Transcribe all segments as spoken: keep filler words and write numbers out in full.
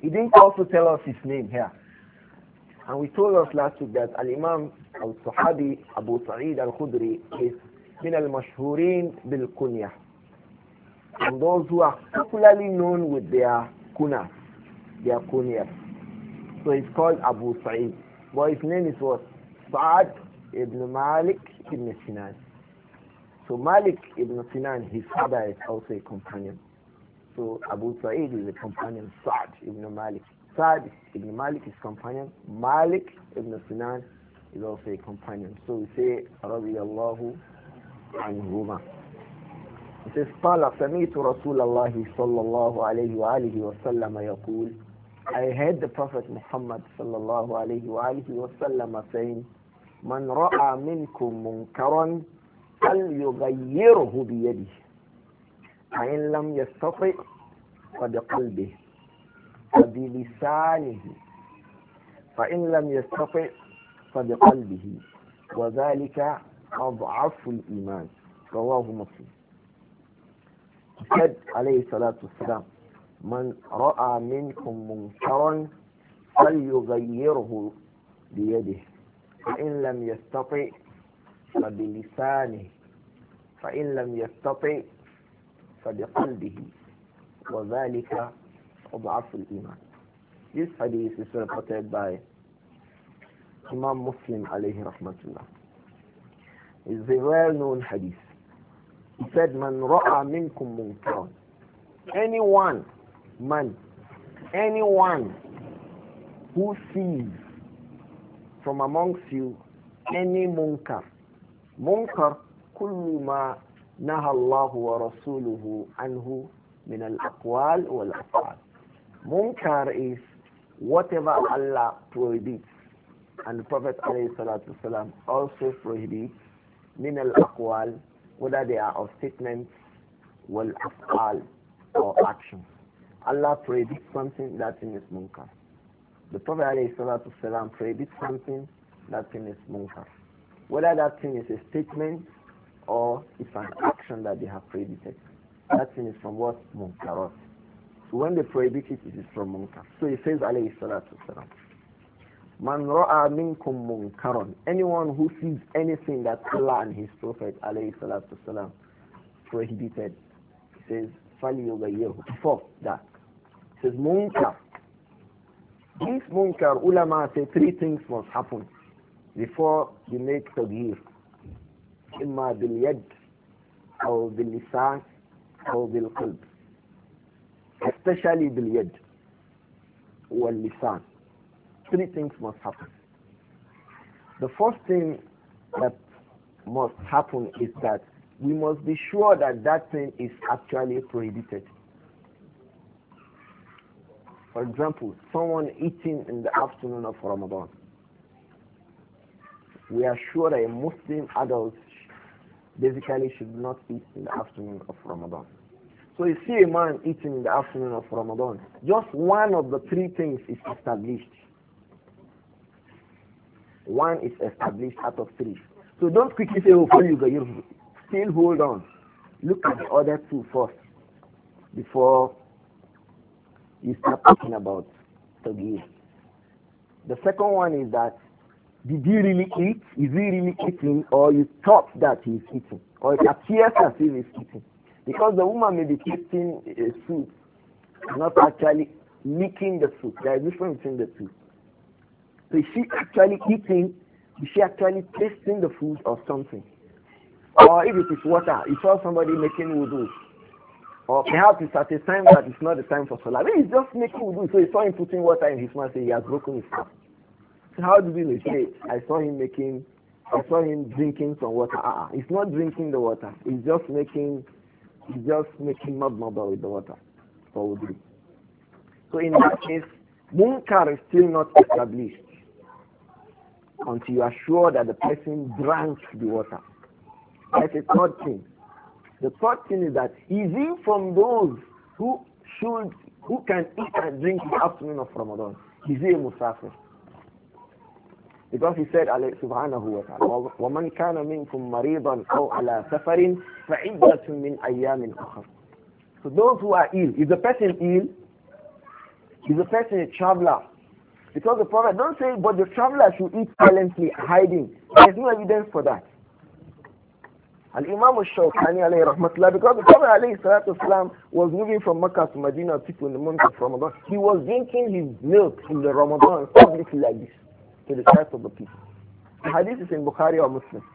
He didn't also tell us his name here. And we told us last week that Al-Imam Al-Sahabi Abu Sa'id Al-Khudri is min al-mashhurin bil-kunya. And those who are popularly known with their kuna, their kunya. So he's called Abu Sa'id. But his name is what? Sa'ad ibn Malik ibn Sinan. So Malik ibn Sinan, his father is also a companion. So Abu Sa'id is a companion, Sa'ad ibn Malik. Sa'ad ibn Malik is companion. Malik ibn Sinan is also a companion. So we say, radiyallahu anhuma. It says, قال سمعت رسول الله صلى الله عليه وآله وسلم يقول, I heard the Prophet Muhammad صلى الله عليه وآله وسلم saying, من رأى منكم منكرا فليغيره بيده فإن لم يستطع فبقلبه فبلسانه فإن لم يستطع فبقلبه وذلك أضعف الإيمان. رواه مسلم. He said عليه الصلاة والسلام, من رأى منكم منكرا فليغيره بيده فإن لم يستطع فبلسانه فإن لم يستطع فبقلبه وذلك أضعف الإيمان. This hadith is reported by Imam Muslim alayhi rahmatullah. It's a well-known hadith. He said, Man ra'a minkum munkaran. Anyone, man, anyone who sees from amongst you any munkar. Munkar, kullu ma naha Allahu wa rasuluhu anhu min al-aqwal wal-af'al. Munkar is whatever Allah prohibits, and the Prophet ﷺ also prohibits, min al-aqwal, whether they are of statements, wal-af'al, or actions. Allah prohibits something, that thing is munkar. The Prophet ﷺ prohibits something, that thing is munkar. Whether that thing is a statement or it's an action that they have prohibited, that thing is from what? Munkarat. So when they prohibit it, it is from munkar. So he says, alayhi salatu wasalam, Man ra'a minkum munkaran. Anyone who sees anything that Allah and His Prophet, alayhi salatu wasalam, prohibited, he says, فَلْيُغَيِّرْهُ. Before that, he says, munkar. This munkar, ulama say three things must happen before you make taghyir. إما باليد أو باللسان أو بالقلب. Especially باليد واللسان. Three things must happen. The first thing that must happen is that we must be sure that that thing is actually prohibited. For example, someone eating in the afternoon of Ramadan. We are sure that a Muslim adult basically should not eat in the afternoon of Ramadan. So you see a man eating in the afternoon of Ramadan, just one of the three things is established. One is established out of three. So don't quickly say, oh, for you go, you still hold on. Look at the other two first before you start talking about taghyir. The second one is that, did he really eat? Is he really eating? Or you thought that he's eating? Or it appears as if he's eating? Because the woman may be tasting a soup, not actually licking the soup. There is a difference between the two. So is she actually eating? Is she actually tasting the food or something? Or if it is water, you saw somebody making wudu. Or perhaps it's at a time that it's not the time for salah. Maybe he's just making wudu, so he saw him putting water in his mouth, so he has broken his fast. So how do we say, I saw him making, I saw him drinking some water. Uh-uh. He's not drinking the water. He's just making, he's just making mud mudda with the water. So So in that case, munkar is still not established until you are sure that the person drank the water. That's a third thing. The third thing is that is he from those who should, who can eat and drink in the afternoon of Ramadan? Is he a musafir? Because he said, subhanahu wa ta'ala, وَمَنْ كَانَ مِنْكُمْ مَرِيضًا أَوْ عَلَى سَفَرٍ فَعِدَّةٌ مِنْ أَيَّامٍ أُخَرٍ. So those who are ill, is the person ill? Is the person a traveler? Because the Prophet don't say, but the traveler should eat silently, hiding. There is no evidence for that. And Imam al-Shawkani alayhi rahmatullah, because the Prophet alayhi salatu wasalam was moving from Mecca to Medina people in the month of Ramadan, he was drinking his milk in the Ramadan publicly like this to the sight of the people. The hadith is in Bukhari or Muslim.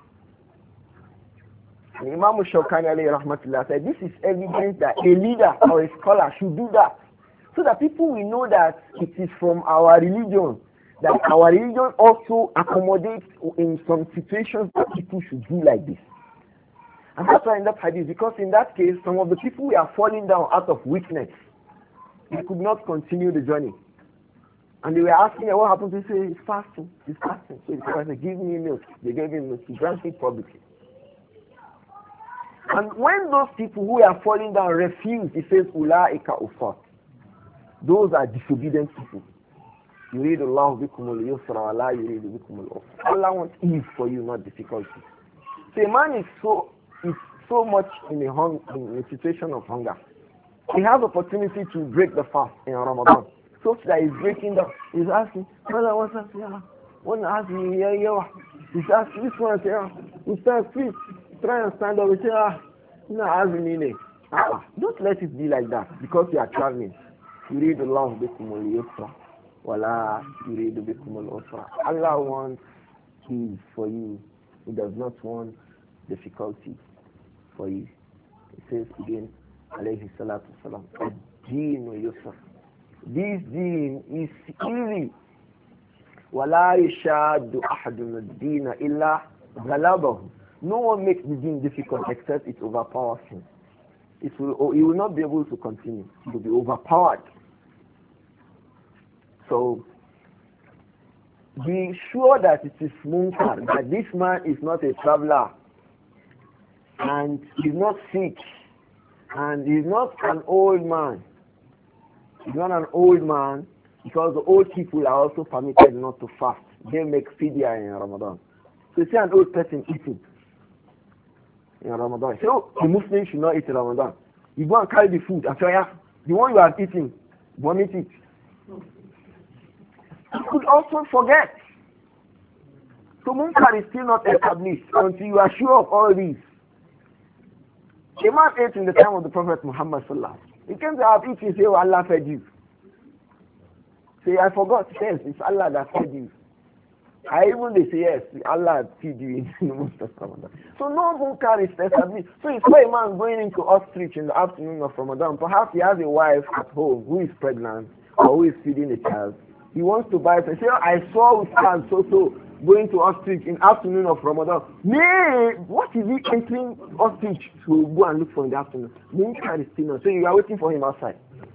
And Imam al-Shawkani alayhi rahmatullah said, this is evidence that a leader or a scholar should do that. So that people will know that it is from our religion, that our religion also accommodates in some situations that people should do like this. And that's why in that hadith, because in that case, some of the people were falling down out of weakness. They could not continue the journey. And they were asking what happened. They say, it's fasting, it's fasting. So the Prophet said, give me milk. They gave him milk. He drank it publicly. And when those people who are falling down refused, he says, Ula'ika ufat. Those are disobedient people. Yuridu Allah bikum al-yusra wa la yuridu bikum al-usra. Allah wants ease for you, not difficulty. So a man is so is so much in a, hung, in a situation of hunger. He has opportunity to break the fast in Ramadan. So that he's breaking down. He's asking, brother, what's up? Yeah. One ask me, yeah, yeah. He's asking this one, say, yeah. We start, please, try and stand up. We say, ah, you know, ask me, ah, don't let it be like that because you are traveling. You read Allah bikum al-yusra wala yuridu bikum al-usra. Allah wants ease for you. He does not want difficulty for you. He says again, alayhi salatu salam, ad-deen yusra. This deen is easy. Wala yashaddu ahadun ad-deen illa ghalabahu. No one makes the deen difficult except it overpowers him. It will, he will not be able to continue. He will be overpowered. So, be sure that it is munkar, that this man is not a traveler, and he's not sick, and he's not an old man. He's not an old man, because the old people are also permitted not to fast. They make fidya in Ramadan. So you see an old person eating in Ramadan. So the Muslim should not eat in Ramadan. You go and carry the food and say, yeah, the one you are eating, vomit it. You could also forget. So munkar is still not established until you are sure of all these. A man ate in the time of the Prophet Muhammad sallallahu alaihi wasallam. He came to have eaten, say, oh, Allah fed you. Say, I forgot. Yes, it's Allah that fed you. I even they say, yes, Allah feed you in the month of Ramadan. So no munkar is established. So it's why a man going into ostrich in the afternoon of Ramadan, perhaps he has a wife at home who is pregnant or who is feeding a child. He wants to buy it and say, oh, I saw Ustaz so-so going to ostrich in afternoon of Ramadan. Nay, what is he entering ostrich to go and look for in the afternoon? Munkar is still on. So you are waiting for him outside.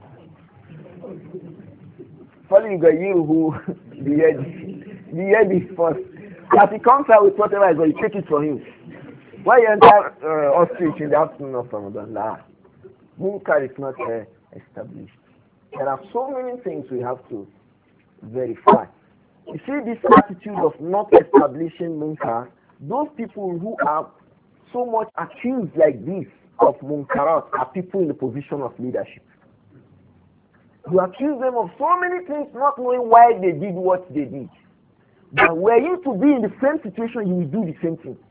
Following the you who the edge, the edge is first. As he comes out with whatever is going, you take it for him. Why you enter uh, ostrich in the afternoon of Ramadan? Nah. Munkar is not uh, established. There are so many things we have to verify. You see this attitude of not establishing munkar, those people who are so much accused like this of munkarat are people in the position of leadership. You accuse them of so many things not knowing why they did what they did. But were you to be in the same situation, you will do the same thing.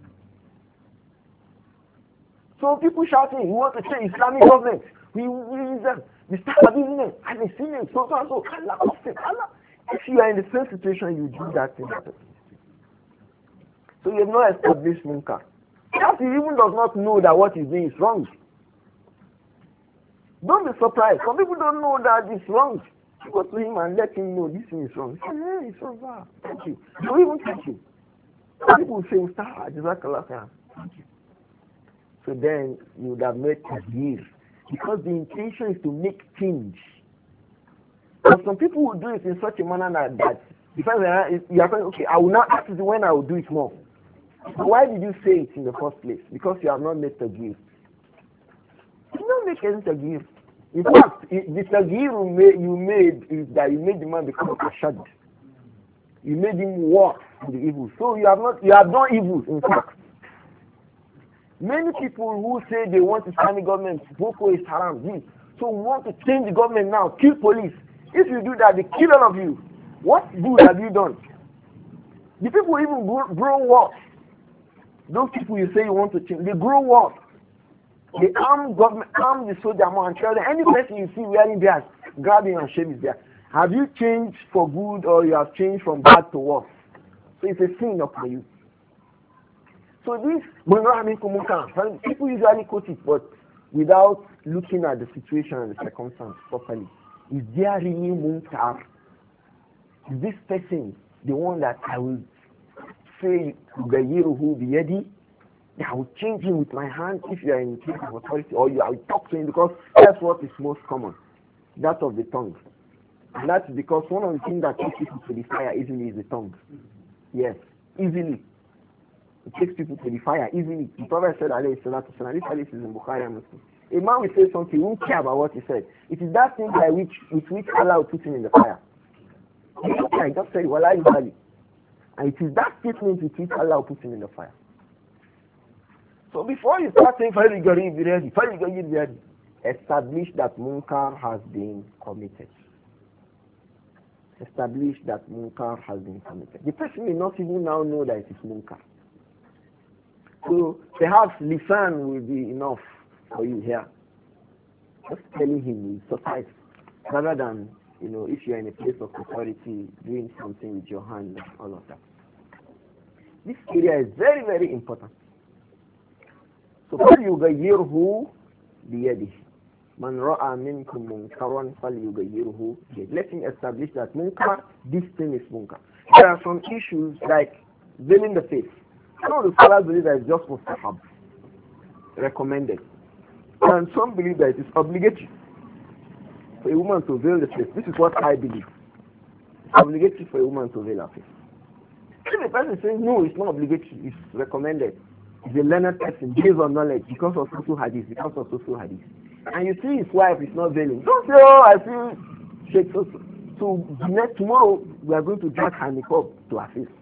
So people shouting, we want to change Islamic government. We will them. We start abusing them. And they see them. So, so, so. Allah, Allah. If you are in the same situation, you do that thing. So you have not established munkar. Perhaps he even does not know that what he's doing is wrong. Don't be surprised. Some people don't know that it's wrong. You go to him and let him know this thing is wrong. He say, hey, it's wrong. Ah, thank you. Don't even thank you. People will say, Ustaz, Jazakallah khair. Thank you. So then you would have made tadbir. Because the intention is to make change. But some people will do it in such a manner that, that because you are saying, okay, I will not ask you when I will do it more. So why did you say it in the first place? Because you have not made tadbir. You don't make any tadbir. In fact, it, the tadbir you made, you made is that you made the man become ashad. You made him walk in the evil. So you have not, you have done evil, in fact. Many people who say they want Islamic government, Boko is haram, this. So we want to change the government now, kill police. If you do that, they kill all of you. What good have you done? The people even grow, grow worse. Those people you say you want to change, they grow worse. They arm government, arm the soldier more and tell them, any person you see wearing theirs, grab him and shave his beard. Have you changed for good or you have changed from bad to worse? So it's a sin upon you. So this, people usually quote it, but without looking at the situation and the circumstance properly. Is there really munkar? Is this person the one that I will say, Gayiruhu biyadi? I will change him with my hand if you are in place of authority, or you I will talk to him, because that's what is most common. That of the tongue. And that's because one of the things that takes people to the fire easily is the tongue. Yes, easily. It takes people to the fire easily. The Prophet said, alayhi salatu wasalam, this hadith is in Bukhari and Muslim. A man will say something, he won't care about what he said. It is that thing by which, with which Allah will put him in the fire. I just said, Wallah ibali. And it is that statement with which Allah will put him in the fire. So before you start saying, Fari Gari be ready, Fari Gari be ready, establish that munkar has been committed. Establish that munkar has been committed. The person may not even now know that it is munkar. So perhaps lisan will be enough for you here. Just telling him will suffice, rather than, you know, if you are in a place of authority, doing something with your hand and all of that. This area is very, very important. So فَلْيُغَيِّرْهُ بِيَدِهِ مَنْ رَأَى مِنْكُمْ مُنْكَرًا فَلْيُغَيِّرْهُ بِيَدِهِ. Let him establish that munkar, this thing is munkar. There are some issues like veiling the face. Some of the scholars believe that it's just mustahab, recommended. And some believe that it is obligatory for a woman to veil the face. This is what I believe. It's obligatory for a woman to veil her face. If the person says no, it's not obligatory, it's recommended, he's a learned person based on knowledge because of social hadith, because of social hadith. And you see his wife is not veiling. Don't say, oh, I feel shake so. So next tomorrow we are going to drag her niqab to her face.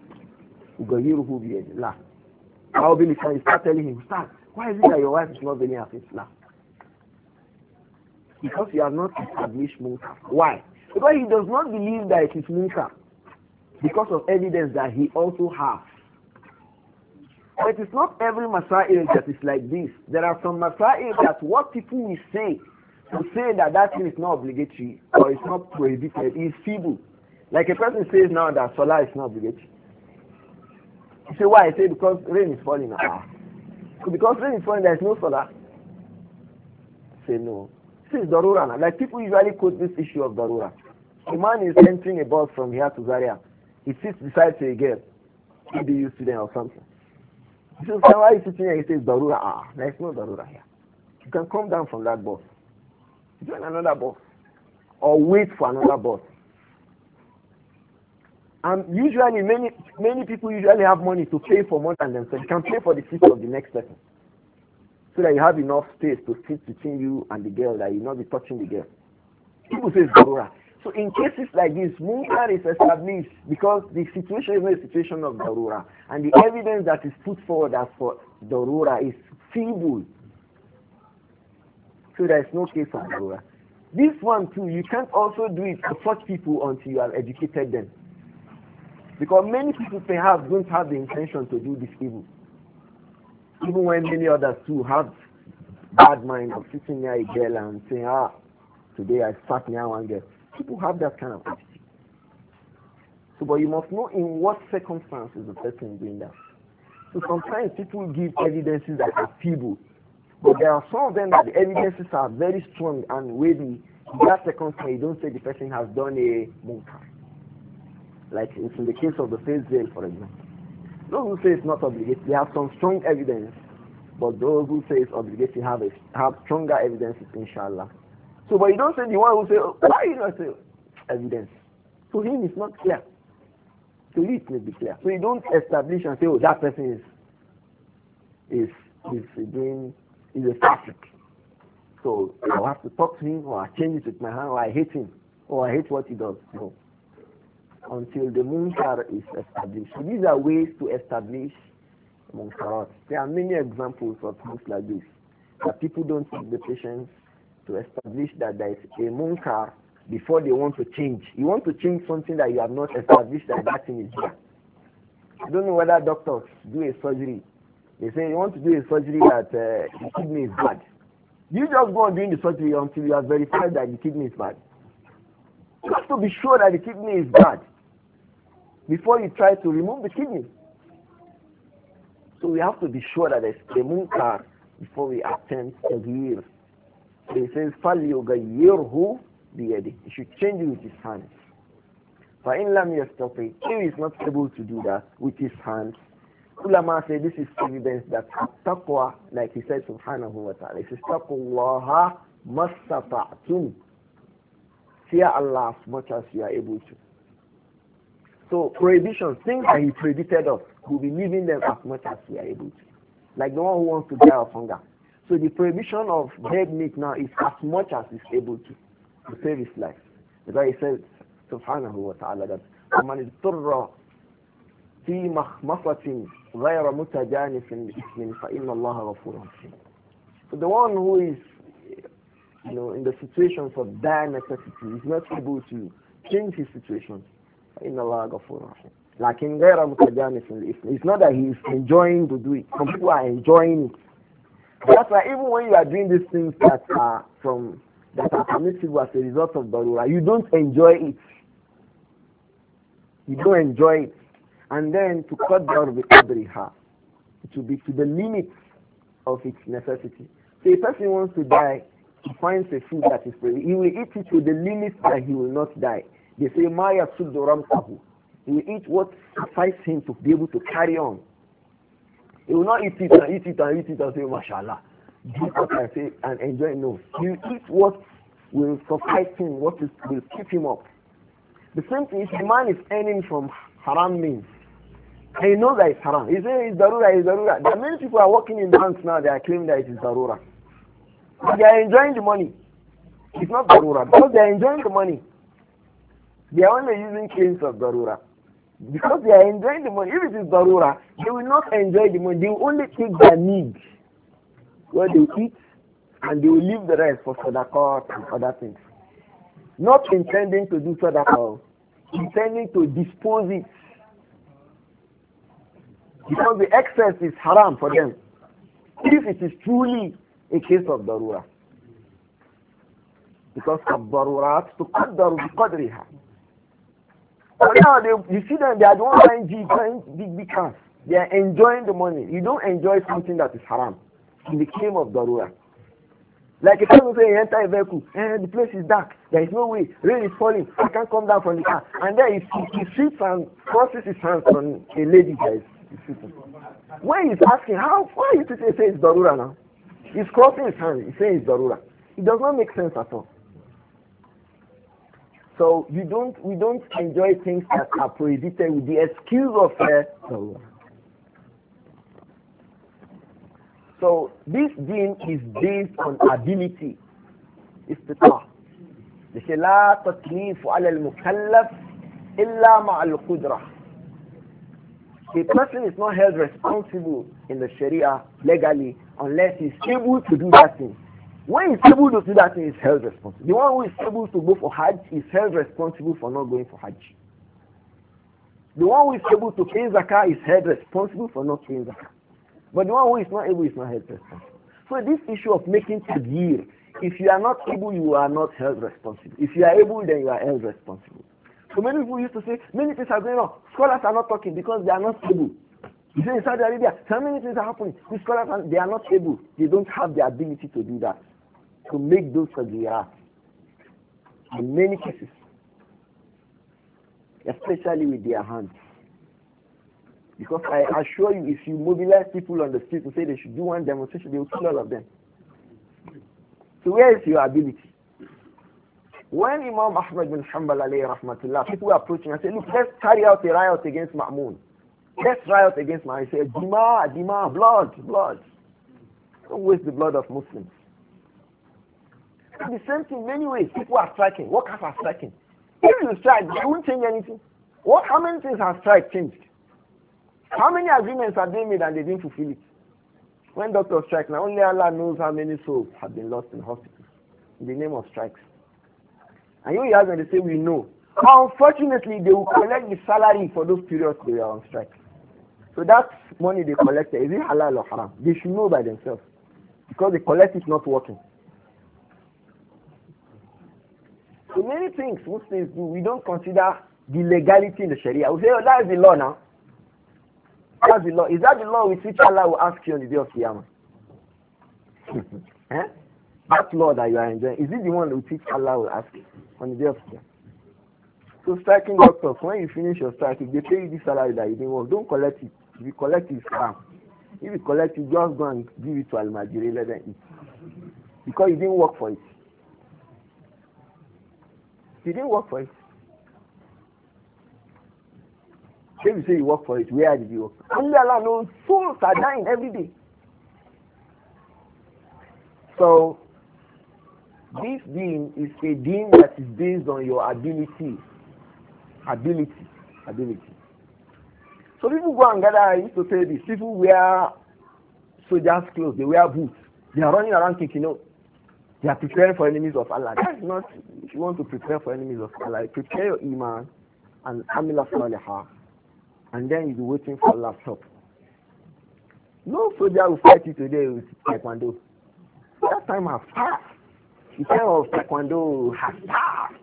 I'll be listening. You start telling him, start. Why is it that your wife is not veiling her face? La. Because you have not established munkar. Why? Because he does not believe that it is munkar. Because of evidence that he also has. But it's not every masail that is like this. There are some masail that what people will say to say that that thing is not obligatory or it's not prohibited is feeble. Like a person says now that salah is not obligatory. You say why? I say because rain is falling. Ah. So because rain is falling, there is no salah. Say no. This is darura. Like people usually quote this issue of darura. A man is entering a bus from here to Zaria. He sits beside a girl, maybe you student or something. He says, why are you sitting here? He says, darura. Ah, there is no darura here. You can come down from that bus. Join another bus. Or wait for another bus. And usually, many many people usually have money to pay for more than themselves. You can pay for the seat of the next person. So that you have enough space to sit between you and the girl, that you will not be touching the girl. People say darura. So in cases like this, munkar is established because the situation is not a situation of darura. And the evidence that is put forward as for darura is feeble. So there is no case of darura. This one too, you can't also do it for such people until you have educated them. Because many people perhaps don't have the intention to do this evil. Even when many others too have bad mind of sitting near a girl and saying, ah, today I sat near one girl. People have that kind of attitude. So, but you must know in what circumstances the person is doing that. So sometimes people give evidences that are feeble. But there are some of them that the evidences are very strong and weighty. In that circumstance, you don't say the person has done a munkar. Like it's in the case of the face veil, for example. Those who say it's not obligatory, they have some strong evidence. But those who say it's obligatory have, a, have stronger evidences, inshallah. So, but you don't say the one who say, oh, why you not say evidence? To him, it's not clear. To you, it may be clear. So you don't establish and say, oh, that person is is is doing is a fasiq. So I have to talk to him, or I change it with my hand, or I hate him, or I hate what he does. No. Until the munkar is established. So these are ways to establish munkarat. There are many examples of things like this. That people don't take the patience to establish that there is a munkar before they want to change. You want to change something that you have not established that that thing is there. I don't know whether doctors do a surgery. They say you want to do a surgery that uh, the kidney is bad. You just go on doing the surgery until you have verified that the kidney is bad. You have to be sure that the kidney is bad before you try to remove the kidney. So we have to be sure that there's a munkar before we attempt a year. So he says, فَلْيُغَيِّرْهُ بِيَدِهِ. He should change it with his hands. فَإِنْ لَمْ يَسْتَطِعْ. If he is not able to do that with his hands, ulama say this is evidence that taqwa, like he said subhanahu wa ta'ala, he says, تَقُوا اللَّهَ مَسْتَطَعْتُمْ. Fear Allah as much as you are able to. So prohibitions, things that he prohibited us, we'll be leaving them as much as we are able to. Like the one who wants to die of hunger. So the prohibition of dead meat now is as much as he's able to, to save his life. Because he says, subhanahu wa ta'ala, that وَمَنِ اضْطُرَّ فِي مَخْمَصَةٍ غَيْرَ مُتَجَانِفٍ لِإِثْمٍ فَإِنَّ اللَّهَ غَفُورٌ رَحِيمٌ. So the one who is, you know, in the situations of dire necessity is not able to change his situation. فَإِنَّ اللَّهَ غَفُورٌ رَحِيمٌ. Like in غَيْرَ مُتَجَانِفٍ لِإِثْمٍ. It's not that he is enjoying to do it. Some people are enjoying it. That's why even when you are doing these things that are from that are permissible as a result of darura, you don't enjoy it. You don't enjoy it. And then to cut down the qadriha, it will be to the limit of its necessity. So a person wants to die, he finds a food that is free. He will eat it to the limit that he will not die. They say, Maya Suddoramtahu. He will eat what suffices him to be able to carry on. He will not eat it and eat it and eat it and say, mashallah, do what I say and enjoy. No. He will eat what will suffice him, what is, will keep him up. The same thing, if a man is earning from haram means, and he knows that it's haram. He says it's darura, it's darura. There are many people who are working in banks now, they are claiming that it is darura. But they are enjoying the money. It's not darura, because they are enjoying the money. They are only using claims of darura. Because they are enjoying the money. If it is darura, they will not enjoy the money. They will only take their needs, what they eat, and they will leave the rest for sadaqah and other things. Not intending to do sadaqah, intending to dispose it. Because the excess is haram for them. If it is truly a case of darura. Because of darurat to qaddaru bi qadriha. But now they, you see them, they are the ones buying Jeep, buying big, big cars. They are enjoying the money. You don't enjoy something that is haram in the claim of darura. Like a person say, you enter a vehicle, and the place is dark. There is no way. Rain is falling. I can't come down from the car. And then he, he sits and crosses his hands on a lady that is sitting. When he's asking, how, why you say it's darura now? He's crossing his hands. He's saying it's darura. It does not make sense at all. So you don't, we don't enjoy things that are prohibited with the excuse of uh, so this deen is based on ability. Istitah. They say لا تكليف على المكلف إلا مع القدرة. A person is not held responsible in the Sharia legally unless he is able to do that thing. When he's able to do that thing, he's held responsible. The one who is able to go for Hajj is held responsible for not going for Hajj. The one who is able to pay zakah is held responsible for not paying zakah. But the one who is not able is not held responsible. So this issue of making tadbir, if you are not able, you are not held responsible. If you are able, then you are held responsible. So many people used to say, many things are going on. Scholars are not talking because they are not able. You say in Saudi Arabia, so many things are happening. The scholars, are, they are not able. They don't have the ability to do that. To make those tadbirat. In many cases. Especially with their hands. Because I assure you, if you mobilize people on the street to say they should do one demonstration, they will kill all of them. So where is your ability? When Imam Ahmad bin Hanbal alayhi rahmatullah, people were approaching and said, look, let's carry out a riot against Ma'mun. Let's riot against Ma'mun. He said, Dima, Dima, blood, blood. Don't waste the blood of Muslims. The same thing, many ways, people are striking, workers are striking. If you strike, it won't change anything. What, how many things have strike changed? How many agreements have they made and they didn't fulfill it? When doctors strike, now only Allah knows how many souls have been lost in hospitals in the name of strikes. And you ask them, they say, we know. Unfortunately, they will collect the salary for those periods they are on strike. So that money they collected, is it halal or haram? They should know by themselves. Because they collect it not working. So many things Muslims do, we don't consider the legality in the Sharia. We say, oh, that is the law now. That's the law. Is that the law with which Allah will ask you on the day of Qiyamah? eh? That law that you are enjoying, is it the one with which Allah will ask you on the day of Qiyamah? So striking doctors, when you finish your strike, if they pay you this salary that you didn't work, don't collect it. If you collect it, it's haram. If you collect it, just go and give it to Al-Majiri, let them eat. Because you didn't work for it. You didn't work for it. If you say you work for it, where did you work? Only Allah knows. Souls are dying every day. So, this deen is a deen that is based on your ability. Ability. Ability. So people go and gather, I used to say this, people wear soldiers' clothes, they wear boots. They are running around kicking out. They are preparing for enemies of Allah. That's not, if you want to prepare for enemies of Allah, prepare your iman and amila salihah. And then you'll be waiting for Allah's help. No soldier will fight you today with taekwondo. That time has passed. The time of taekwondo has passed.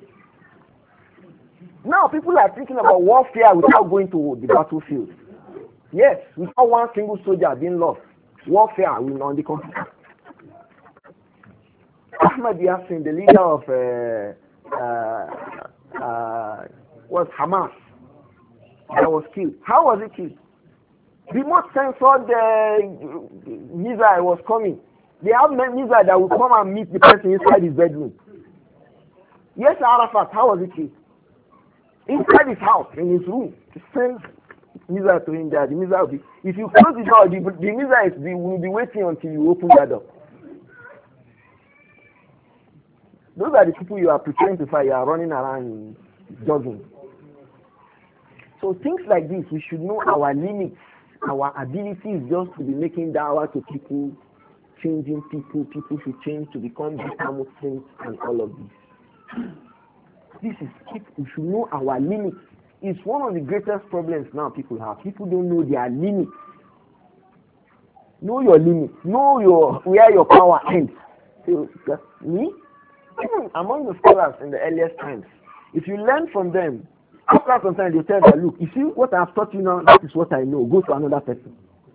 Now people are thinking about warfare without going to the battlefield. Yes, without one single soldier being lost. Warfare will not be complete. Ahmad Yassin, the leader of uh, uh, uh, was Hamas, that was killed. How was he killed? Remote censored the missile was coming. They have missile that will come and meet the person inside his bedroom. Yes, Arafat, how was he killed? Inside his house, in his room, to send missile to him there. The missile will be, if you close the door, the, the missile will be waiting until you open that door. Those are the people you are preparing to fight. You are running around jogging. So things like this, we should know our limits. Our ability is just to be making da'wah to people, changing people. People should change to become better Muslims and all of this. This is, we should know our limits. It's one of the greatest problems now people have. People don't know their limits. Know your limits. Know your where your power ends. So, me? Even among the scholars in the earliest times, if you learn from them, after some time they tell you, look, you see what I have taught you now, that is what I know. Go to another person.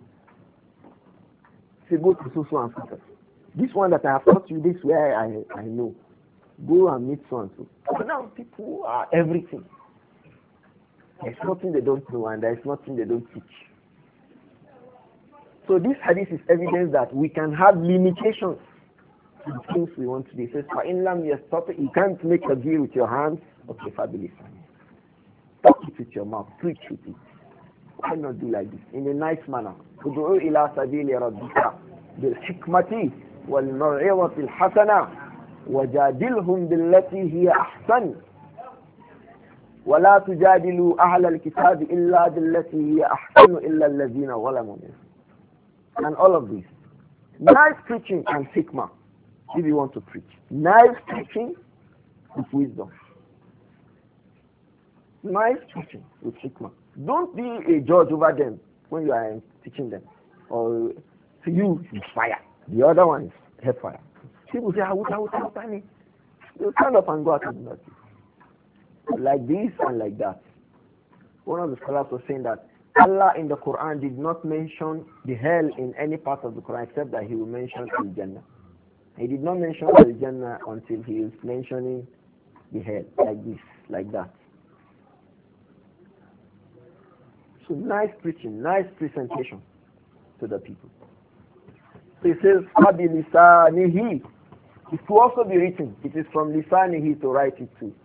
Say, go to so so and so. This one that I have taught you, this where I, I know. Go and meet so and so. But now people are everything. There's nothing they don't know and there's nothing they don't teach. So this hadith is evidence that we can have limitations. The things we want to do. It says, for inlam yastati, you can't make a deal with your hands. Okay, fabulous. Talk it with your mouth. Preach with it. Why not do like this? In a nice manner. Ud'u ila sabili rabbika bil hikmati wal maw'izati al hasana wajadilhum billati hiya ahsan wa la tujadilu ahla al kitab illa billati hiya ahsan illa alladhina zalamu minhum. And all of this. Nice preaching and hikmah. If you want to preach. Nice preaching with wisdom. Nice teaching with hikmah. Don't be a judge over them when you are teaching them. Or to you, it's fire. The other one is hellfire. People say, how would I me? You stand up and go out and do that. Like this and like that. One of the scholars was saying that Allah in the Quran did not mention the hell in any part of the Quran except that he will mention Al-Jannah. He did not mention Al-Jannah until he is mentioning the hell, like this, like that. So nice preaching, nice presentation to the people. So he says, Fabi lisanihi. It will also be written. It is from lisanihi to write it too.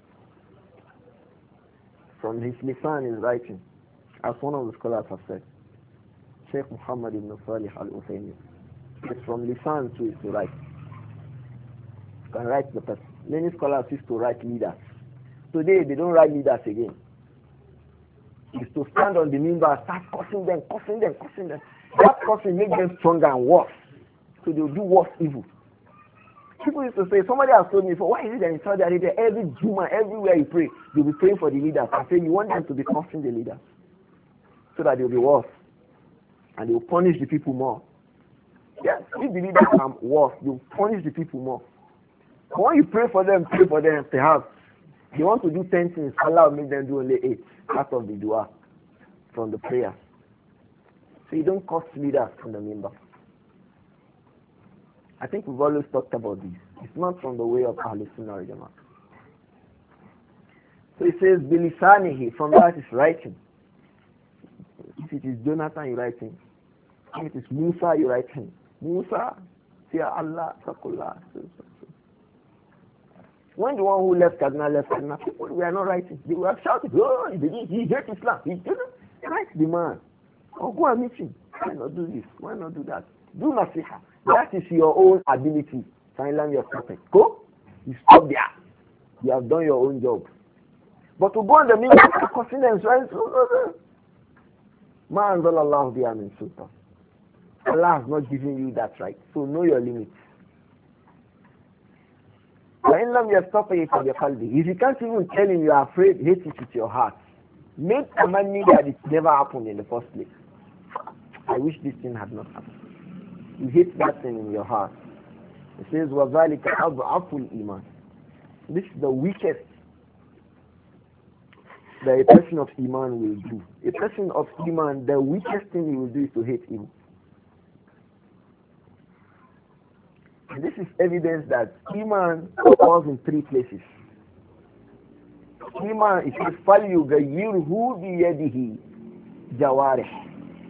From his lisan is writing. As one of the scholars have said. Sheikh Muhammad ibn Salih al-Uthaymeen. It's from lisan to is to write. You can write the person. Many scholars used to write leaders. Today they don't write leaders again. It's to stand on the minbar, start cursing them, cursing them, cursing them. That cursing makes them stronger and worse. So they'll do worse evil. People used to say, somebody has told me before, why is it that in Saudi Arabia, every Juma, everywhere you pray, you'll be praying for the leaders. I say, you want them to be cursing the leaders so that they'll be worse and they'll punish the people more. Yes, if the leaders are worse, you'll punish the people more. But when you pray for them, pray for them, perhaps they want to do ten things, Allah will make them do only eight out of the dua from the prayer. So you don't curse leaders from the member. I think we've always talked about this. It's not from the way of Ahlul Sunnah wal Jama'ah. So it says, bilisanihi, from that is writing. If it is Jonathan, you write him. If it is Musa, you write him. Musa, fear Allah, Takullah. When the one who left Kaduna left Kaduna, people were not writing. They were shouting, oh, he, he hates Islam. He didn't write the man. Or go and meet him. Why not do this? Why not do that? Do nasiha. That is your own ability. Silence your prophet. Go. You stop there. You have done your own job. But to go on the meaning of confidence, right? Ma anzalallahu biha min sultan. Allah has not given you that right. So know your limits. وَإِنْ لَمْ يَسْتَطِعْ فَبِقَلْبِهِ. If you can't even tell him you are afraid, hate it with your heart. Make a man mean that it never happened in the first place. I wish this thing had not happened. You hate that thing in your heart. It says, وَذَلِكَ أَضْعَفُ الْإِيمَانِ. This is the weakest that a person of Iman will do. A person of Iman, the weakest thing he will do is to hate him. And this is evidence that Iman occurs in three places. Iman, it says, فَلْيُغَيِّرْهُ بِيَدِهِ جَوَارِحِ.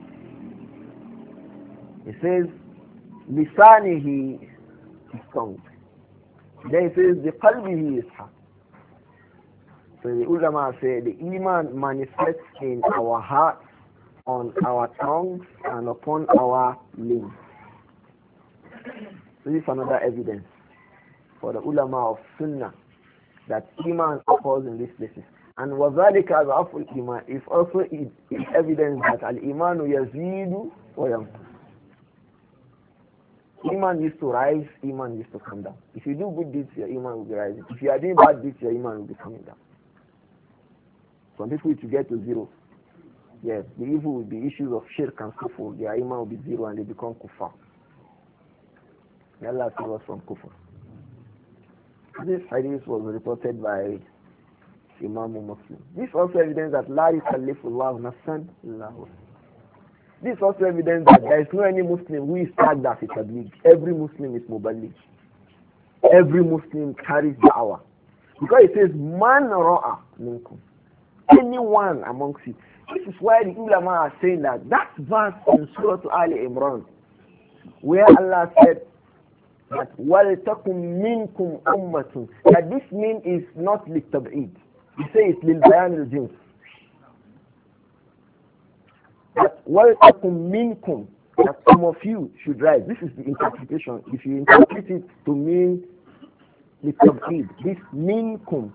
It says, لِسَانِهِ his tongue. Then it says, بِقَلْبِهِ is heart. So the ulama say the Iman manifests in our hearts, on our tongues, and upon our limbs. This is another evidence for the ulama of Sunnah that Iman occurs in these places. And وَذَلِكَ أَضْعَفُ الْإِيمَانِ is also is evidence that al-Imanu yazidu wa yanqus. Iman used to rise, Iman used to come down. If you do good deeds, your Iman will be rising. If you are doing bad deeds, your Iman will be coming down. Some people to get to zero. Yes, the evil will be issues of shirk and kufr. Their Iman will be zero and they become kuffar. May Allah save us from kufr. This hadith was reported by Imam Muslim. This also evidence that La yukallifu Allahu nafsan illa wus'aha. This also evidence that there is no any Muslim who is tagged as a tabligh. Every Muslim is muballigh. Every Muslim carries da'wah. Because it says, Man ra'a minkum. Anyone amongst you. This is why the ulama are saying that that verse in Surah Ali Imran, where Allah said that وَلْتَكُمْ مِنْكُمْ أُمَّةٌ, that this mean is not لِلتَّبْعِيد. He says it's لِلْبَيَانِ الْجِنْسِ. That وَلْتَكُمْ مِنْكُمْ, that some of you should rise. This is the interpretation. If you interpret it to mean لِلتَّبْعِيد, this minkum,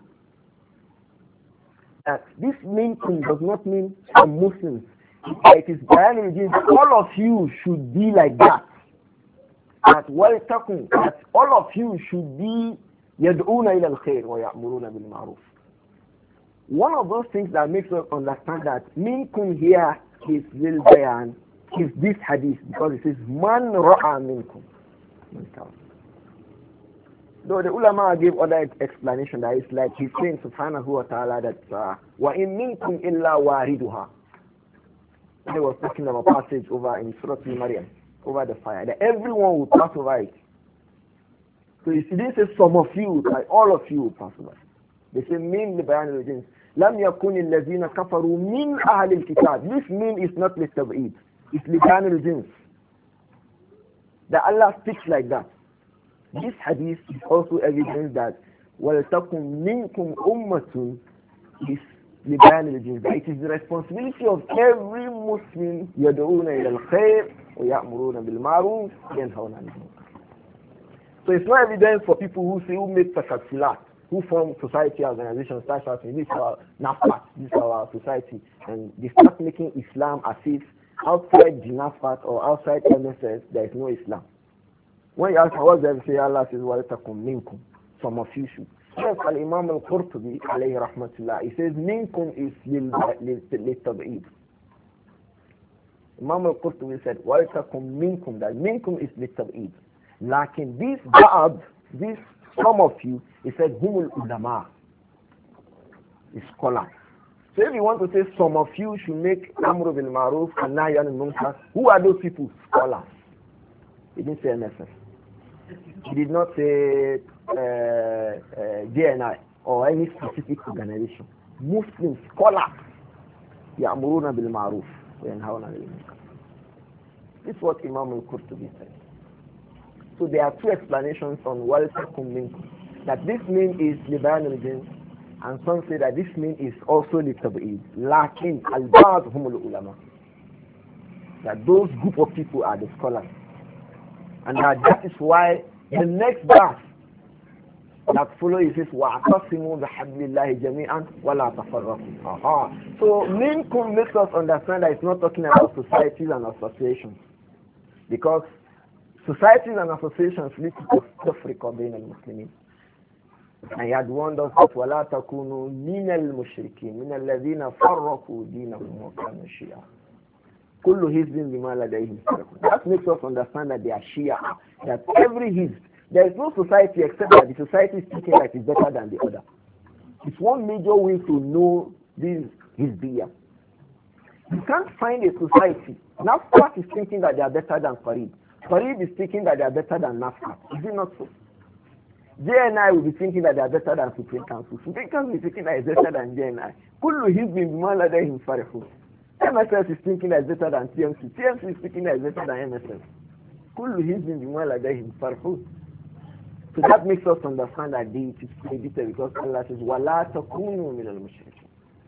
that this minkum does not mean some Muslims. It is bayan al-jins. All of you should be like that. That وَلْتَكُمْ, that all of you should be يَدْعُونَ إِلَى الْخَيْرِ وَيَأْمُرُونَ بِالْمَعْرُوفِ. One of those things that makes us understand that minkum here is lil bayan is this hadith, because it says man ra'a minkum. Though the ulama gave other explanation that it's like he's saying subhanahu wa ta'ala that wa in minkum illa wariduha. He was talking about a passage over in Surah Al-Maryam, over the fire, that everyone will pass over it. So you see, this is some of you, like all of you will pass over it. They say min li bayan al-jins. Lam yakun alladhina kafaru min ahli al-kitab. This min is not li-tab'id. It's li bayan al-jins. That Allah speaks like that. This hadith is also evidence that وَلْتَكُمْ مِنْكُمْ أُمَّةٌ is لِبَيَانِ الْجِنْسِ. It is the responsibility of every Muslim يَدْعُونَ إِلَى الْخَيْرِ وَيَأْمُرُونَ بِالْمَعْرُوفِ وَيَنْهَوْنَ عَنِ الْمُنكَرِ. So it's not evidence for people who say, who make tasattulat, who form society organizations, start shouting, this is our nafat, this is our society, and they start making Islam as if outside the nafat or outside M S S there is no Islam. When you ask what does say, Allah says, وَلْتَكُمْ مِنْكُمْ. Some of you should. Yes, Al-Imam Al-Qurtubi, alayhi rahmatullah, he says, minkum is lil-tab'id. Imam Al-Qurtubi said, وَلْتَكُمْ مِنْكُمْ, that minkum is lil-tab'id. Lakin this ba'ab, this some of you, he said, humul ulama, is scholars. So if you want to say some of you should make amru bil ma'ruf and nahy anil munkar, who are those people? Scholars. He didn't say M S F. He did not say uh, uh, J N I or any specific organization. Muslim scholars. يَأْمُرُونَ بِالْمَعْرُوفِ وَيَنْهَوْنَ عَنِ الْمُنكَرِ. This is what Imam al-Qurtubi said. So there are two explanations on وَلْتَكُمْ مِنْكُمْ. That this mean is liban al-jins, and some say that this mean is also litab'id. Lakin al-ba'd humul ulama. That those group of people are the scholars. And that, that is why the next verse that follows is وَاعْتَصِمُوا بِحَبْلِ اللَّهِ جَمِيعًا وَلَا تَفَرَّقُوا. Aha. So minkum makes us understand that it's not talking about societies and associations. Because societies and associations lead to tafriqa bayna al-muslimin. And he had warned us that وَلَا تَكُونُوا مِنَ الْمُشْرِكِينَ مِنَ الَّذِينَ فَرَّقُوا دِينَهُمْ وَكَانُوا شِيَعًا. كُلُّ حِزْبٍ بِمَا لَدَيْهِمْ فَرِحُونَ. That makes us understand that they are Shia. That every hizb, there is no society except that the society is thinking that it's better than the other. It's one major way to know this hizbiyah. You can't find a society. NAFCAT is thinking that they are better than Farid. Farid is thinking that they are better than NAFCAT. Is it not so? J N I will be thinking that they are better than Supreme Council. Supreme Council will be thinking that it's better than J N I. Kullu hizbin bima ladayhim farihun. M S F is thinking that it's better than T M C. T M C is thinking that it's better than M S F. Kullu hizbin bima ladayhim farihun. So that makes us understand that it is prohibited because Allah says, وَلَا تَكُونُوا مِنَ الْمُشْرِكِينَ.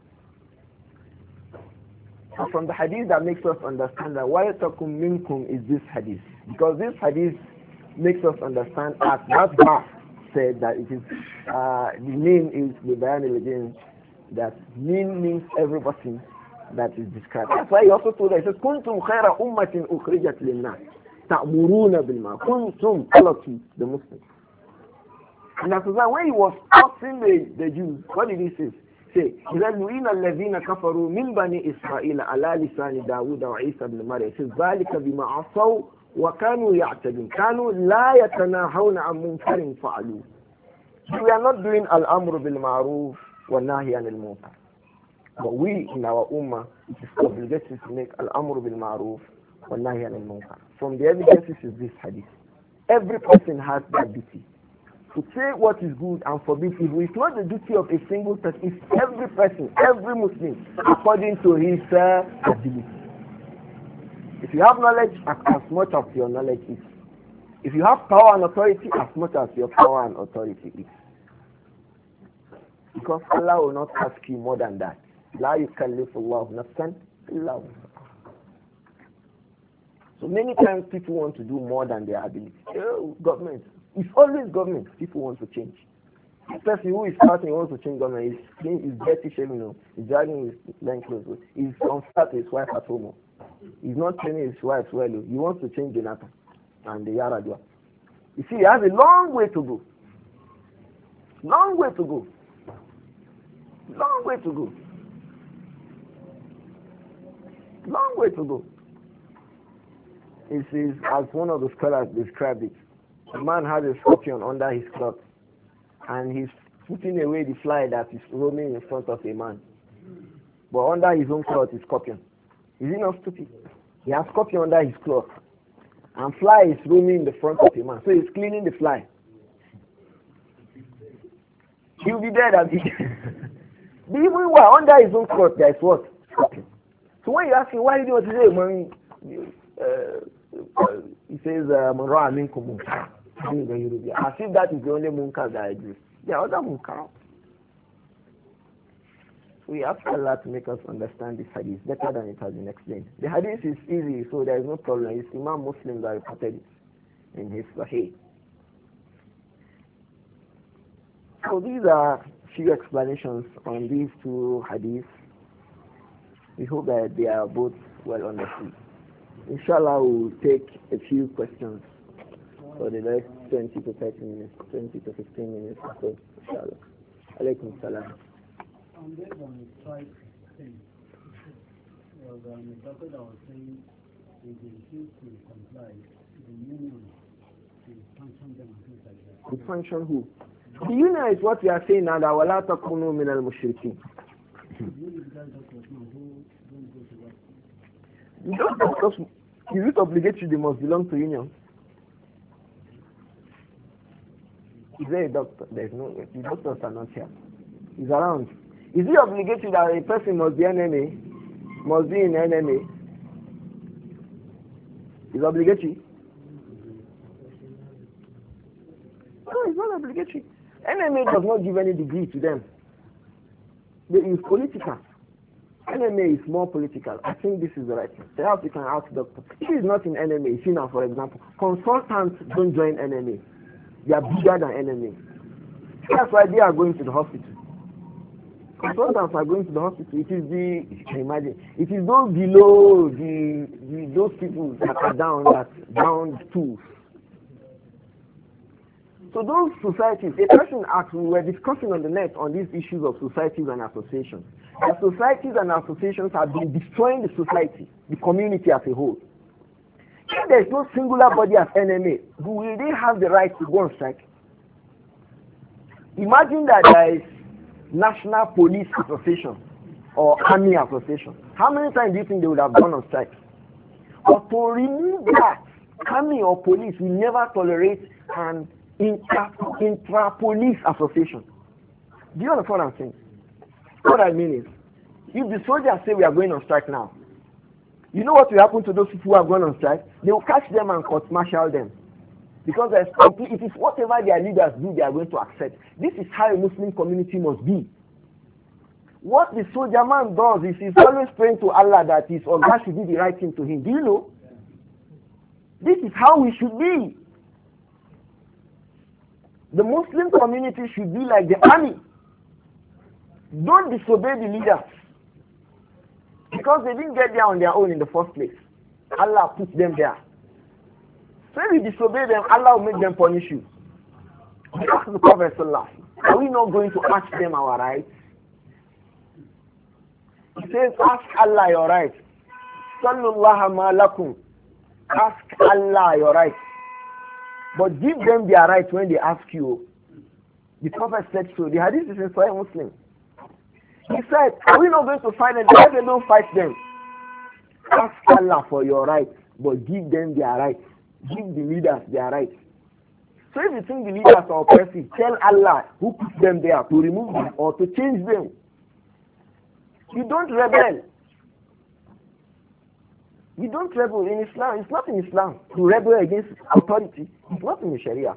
So from the hadith that makes us understand that وَلَتَكُمْ مِنْكُمْ is this hadith. Because this hadith makes us understand as that verse said that it is, uh, the name is Liban al-Jinn, that name means every person that is described. That's why he also told us, he says, كُنْتُمْ خَيْرَ أُمَّةٍ أُخْرِجَتْ لِلنَّاسِ تَأْمُرُونَ بِالْمَعْرُوفِ. كُنْتُمْ قَلَتُ the Muslims. And that's why when he was asking the, the Jews, what did he say? Say, إِذَا لُعِنَ الَّذِينَ كَفَرُوا مِنْ بَنِي إِسْرَائِيلَ عَلَى لِسَانِ دَاوُودَ وَعِيسَى بْنِ مَرْيَمَ. It says, ذَلِكَ بِمَا عَصَوْا وَكَانُوا يَعْتَدُونَ كَانُوا لَا يَتَنَاهَوْنَ عَنْ مُنكَرٍ فَعَلُوهُ. We are not doing al-amru bil-ma'ruf wa-nahy anil munkar. But we in our ummah, it is obligated to make al-amru bil-ma'ruf wa-nahy anil munkar. From the evidences is this hadith. Every person has that duty to say what is good and forbid evil. It's not the duty of a single person. It's every person, every Muslim, according to his uh, ability. If you have knowledge, as, as much as your knowledge is. If you have power and authority, as much as your power and authority is. Because Allah will not ask you more than that. La yukallifu Allahu nafsan illa wus'aha. So many times people want to do more than their ability. Oh, government. It's always government. People want to change. The person who is starting wants to change government. He's clean, he's dirty shaving, you know. He's dragging his line clothes. He's unfair to his wife at home. He's not training his wife well. He wants to change Jonathan and the Yaradua. You see, he has a long way to go. Long way to go. Long way to go. Long way to go. It says, as one of the scholars described it, a man has a scorpion under his cloth, and he's putting away the fly that is roaming in front of a man. But under his own cloth is scorpion. Is he not stupid? He has scorpion under his cloth, and fly is roaming in the front of a man. So he's cleaning the fly. He'll be dead at the even while under his own cloth, there is what? Scorpion. So when you ask him, why did you want to say, man, uh, uh, he says, Mara minkum munkar. As if that is the only munkar that exists. There are other munkar. We ask Allah to make us understand this hadith better than it has been explained. The hadith is easy, so there is no problem. It's Imam Muslim that reported it in his Sahih. So these are few explanations on these two hadiths. We hope that they are both well understood. Inshallah, we'll take a few questions. for the next twenty to thirty minutes, twenty to fifteen minutes or so, inshallah. Alaykum salam. And based on the strike thing, was um, the doctor that was saying if they refuse to comply, the union to sanction them and things like that. To sanction who? The union is what we are saying now, that وَلَا تَكُونُوا مِنَ الْمُشْرِكِينَ. Those doctors, is it obligatory they must belong to union? Is there a doctor? There is no. The doctors are not here. He's around. Is it obligatory that a person must be N M A? Must be in N M A? Is obligatory? No, it's not obligatory. N M A does not give any degree to them. They is political. N M A is more political. I think this is the right thing. Perhaps you can ask doctor. If he's not in N M A, see now for example, consultants don't join N M A. They are bigger than N M A. That's why they are going to the hospital. Consultants are going to the hospital. It is the, you can imagine, it is those below, the, the those people that are down, that down tools. So those societies, a person asked, we were discussing on the net on these issues of societies and associations. The societies and associations have been destroying the society, the community as a whole. If there is no singular body as N M A, will they have the right to go on strike? Imagine that there is National Police Association or Army Association. How many times do you think they would have gone on strike? But to remove that, Army or police will never tolerate an intra, intra-police association. Do you understand what I'm saying? What I mean is, if the soldiers say we are going on strike now, you know what will happen to those people who are going on strike? They will catch them and court-martial them. Because it is whatever their leaders do, they are going to accept. This is how a Muslim community must be. What the soldier man does is he's always praying to Allah that his Oga should do the right thing to him. Do you know? This is how we should be. The Muslim community should be like the army. Don't disobey the leaders. Because they didn't get there on their own in the first place. Allah put them there. So if you disobey them, Allah will make them punish you. Ask the Prophet Sallallahu Alaihi Wasallam, are we not going to ask them our rights? He says, ask Allah your rights. Sallallahu ma lakum. Ask Allah your rights. But give them their rights when they ask you. The Prophet said so. The hadith is in Sahih Muslim. He said, are we not going to fight them? Why they don't fight them? Ask Allah for your rights, but give them their rights. Give the leaders their rights. So if you think the leaders are oppressive, tell Allah who put them there to remove them or to change them. You don't rebel. You don't rebel in Islam. It's not in Islam to rebel against authority. It's not in the Sharia.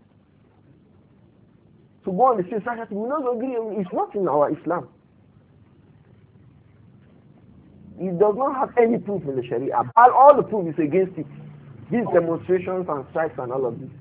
To go on the same side, we not agree. It's not in our Islam. It does not have any proof in the Sharia. All, all the proof is against it. These demonstrations and strikes and all of this.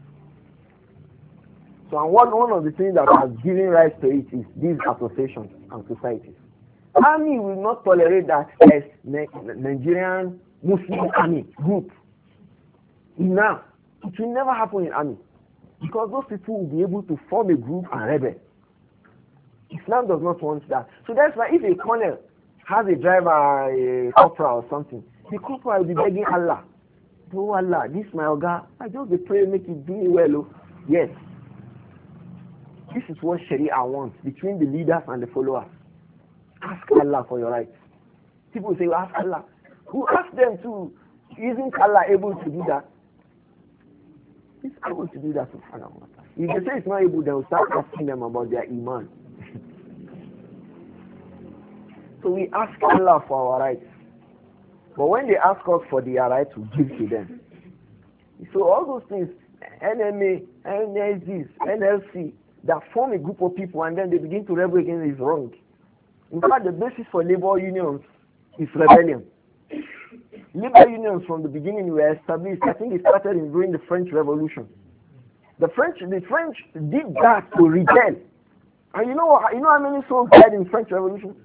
So and one, one of the things that has given rise to it is these associations and societies. Army will not tolerate that as Nigerian Muslim army group. Now, it will never happen in army. Because those people will be able to form a group and rebel. Islam does not want that. So that's why if a colonel has a driver, a corporal or something, the corporal will be begging Allah. Oh Allah, this my Oga, I just be pray make it do me well. Oh. Yes. This is what Sharia wants between the leaders and the followers. Ask Allah for your rights. People say, well, ask Allah. Who ask them to? Isn't Allah able to do that? He's able to do that. If they say it's not able, they will start asking them about their iman. So we ask Allah for our rights. But when they ask us for their rights, we give to them. So all those things, N M A, N S Ds, N L C, that form a group of people and then they begin to rebel against it is wrong. In fact, the basis for labor unions is rebellion. Labor unions from the beginning were established. I think it started in during the French Revolution. The French, the French did that to rebel. And you know, you know how many souls died in the French Revolution?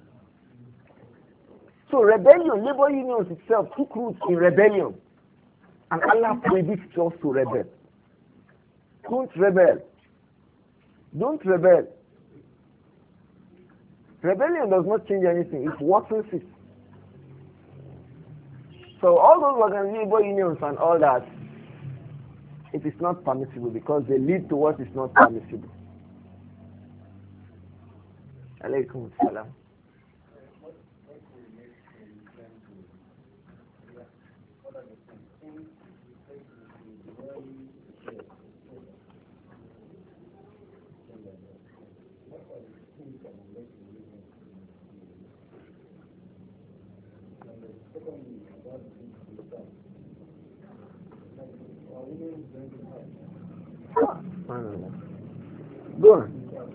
So rebellion, labor unions itself took roots in rebellion. And Allah prohibits us to rebel. Don't rebel. Don't rebel. Rebellion does not change anything. It worsens it. So all those organized labor unions and all that, it is not permissible because they lead to what is not permissible. Alaykum salam. Go on.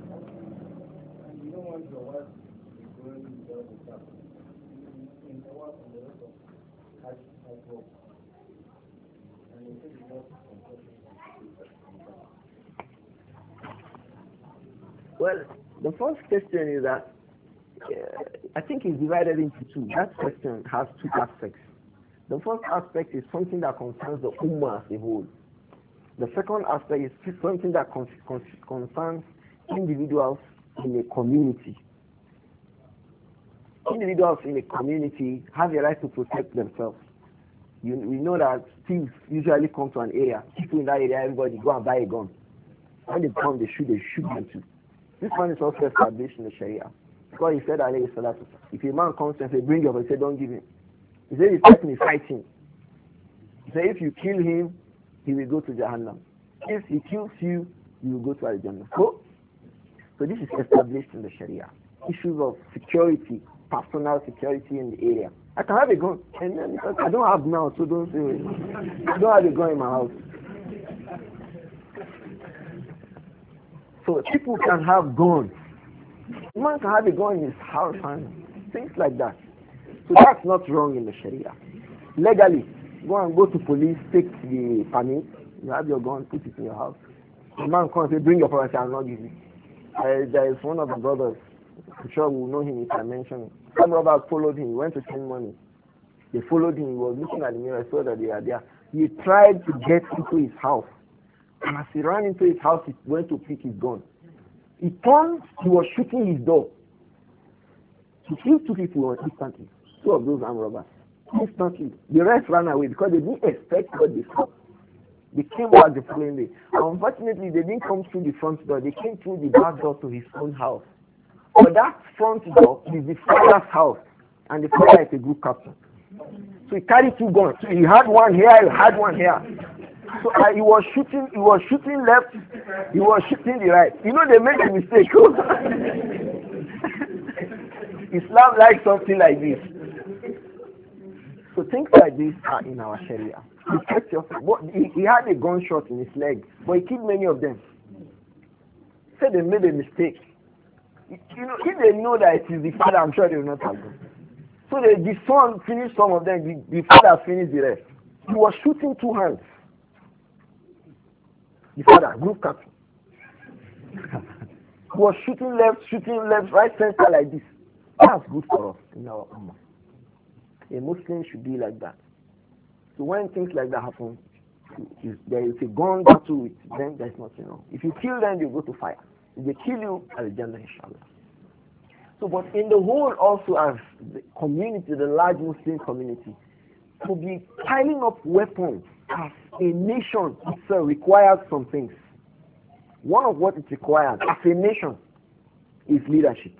Well, the first question is that uh, I think it's divided into two. That question has two aspects. The first aspect is something that concerns the Ummah as a whole. The second aspect is something that con con concerns individuals in a community. Individuals in a community have a right to protect themselves. You, we know that thieves usually come to an area. People in that area, everybody go and buy a gun. When they come, they shoot, they shoot them too. This one is also established in the Sharia. Because he said, alayhi salatu, if a man comes and says, bring your gun, he said, don't give him. He said, he's fighting, he's fighting. He said, if you kill him, he will go to Jahannam. If he kills you, you will go to Al-Jannah. So, so this is established in the Sharia. Issues of security, personal security in the area. I can have a gun, and then because I don't have now, so don't say it. I don't have a gun in my house. So people can have guns. A man can have a gun in his house and things like that. So that's not wrong in the Sharia. Legally, go and go to police, take the permit, you have your gun, put it in your house. The man comes and say, bring your property, I'll not give you. Uh, there is one of the brothers, I'm sure we will know him if I mention him. Some robbers followed him, he went to change money. They followed him, he was looking at the mirror, saw that they are there. He tried to get into his house. And as he ran into his house, he went to pick his gun. He turned, he was shooting his door. He killed two people instantly, two of those armed robbers. Instantly. The rest ran away because they didn't expect what they saw. They came back the following day. Unfortunately, they didn't come through the front door. They came through the back door to his own house. But that front door is the father's house. And the father is a group captain. So he carried two guns. So he had one here, he had one here. So uh, he was shooting, he was shooting left, he was shooting the right. You know, they made a mistake. Islam likes something like this. So things like this are in our Sharia. Protect yourself. He, he had a gunshot in his leg, but he killed many of them. Said they made a mistake. You know, if they know that it is the father, I'm sure they will not have gone. So the, the son finished some of them, the, the father finished the rest. He was shooting two hands. The father, group captain. He was shooting left, shooting left, right, center like this. That's good for us in our ummah. A Muslim should be like that. So when things like that happen, if there is a gun battle with them, there's nothing wrong. If you kill them, you go to fire. If they kill you, Al-Jannah, inshallah. So, but in the whole also as the community, the large Muslim community, to be piling up weapons as a nation itself requires some things. One of what it requires as a nation is leadership.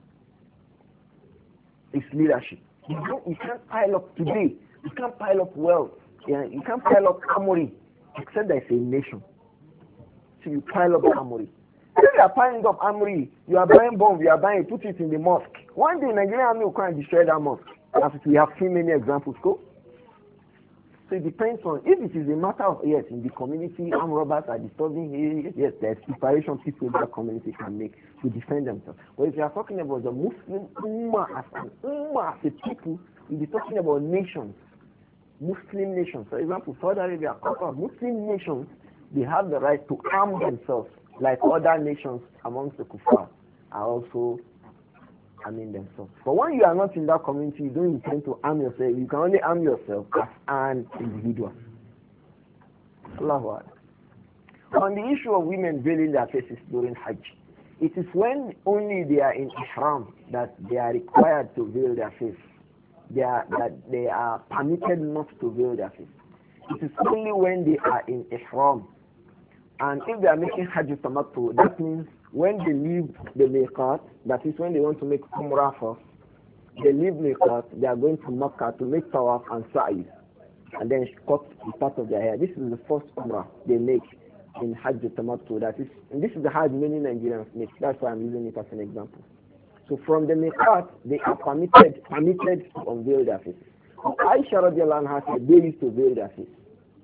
It's leadership. You can't, you can't pile up today. You can't pile up wealth. Yeah, you can't pile up armory except there's a nation. So you pile up armory. If you are piling up armory, you are buying bombs, you are buying, put it in the mosque. One day Nigerian army will come and destroy that mosque. As we have seen many examples go. So it depends on, if it is a matter of, yes, in the community, armed robbers are disturbing, yes, there's preparation people in that community can make to defend themselves. But if you are talking about the Muslim Ummah as an Ummah, as a people, you'll be talking about nations, Muslim nations. For example, Saudi Arabia, Muslim nations, they have the right to arm themselves, like other nations amongst the kuffar are also arming themselves. But when you are not in that community, you don't intend to arm yourself. You can only arm yourself as an individual. Allahu Akbar. On the issue of women veiling their faces during Hajj, it is when only they are in ihram that they are required to veil their face. They are, that they are permitted not to veil their face. It is only when they are in ihram. And if they are making Hajj tamattu, that means when they leave the miqat, that is when they want to make umrah first, they leave miqat, they are going to Makkah to make tawaf and sa'i, and then cut the part of their hair. This is the first umrah they make in Hajj tamattu. That is, and this is the Hajj many Nigerians make. That's why I'm using it as an example. So from the miqat, they are permitted permitted to unveil their faces. Aisha radiallahu anha said they used to veil their face.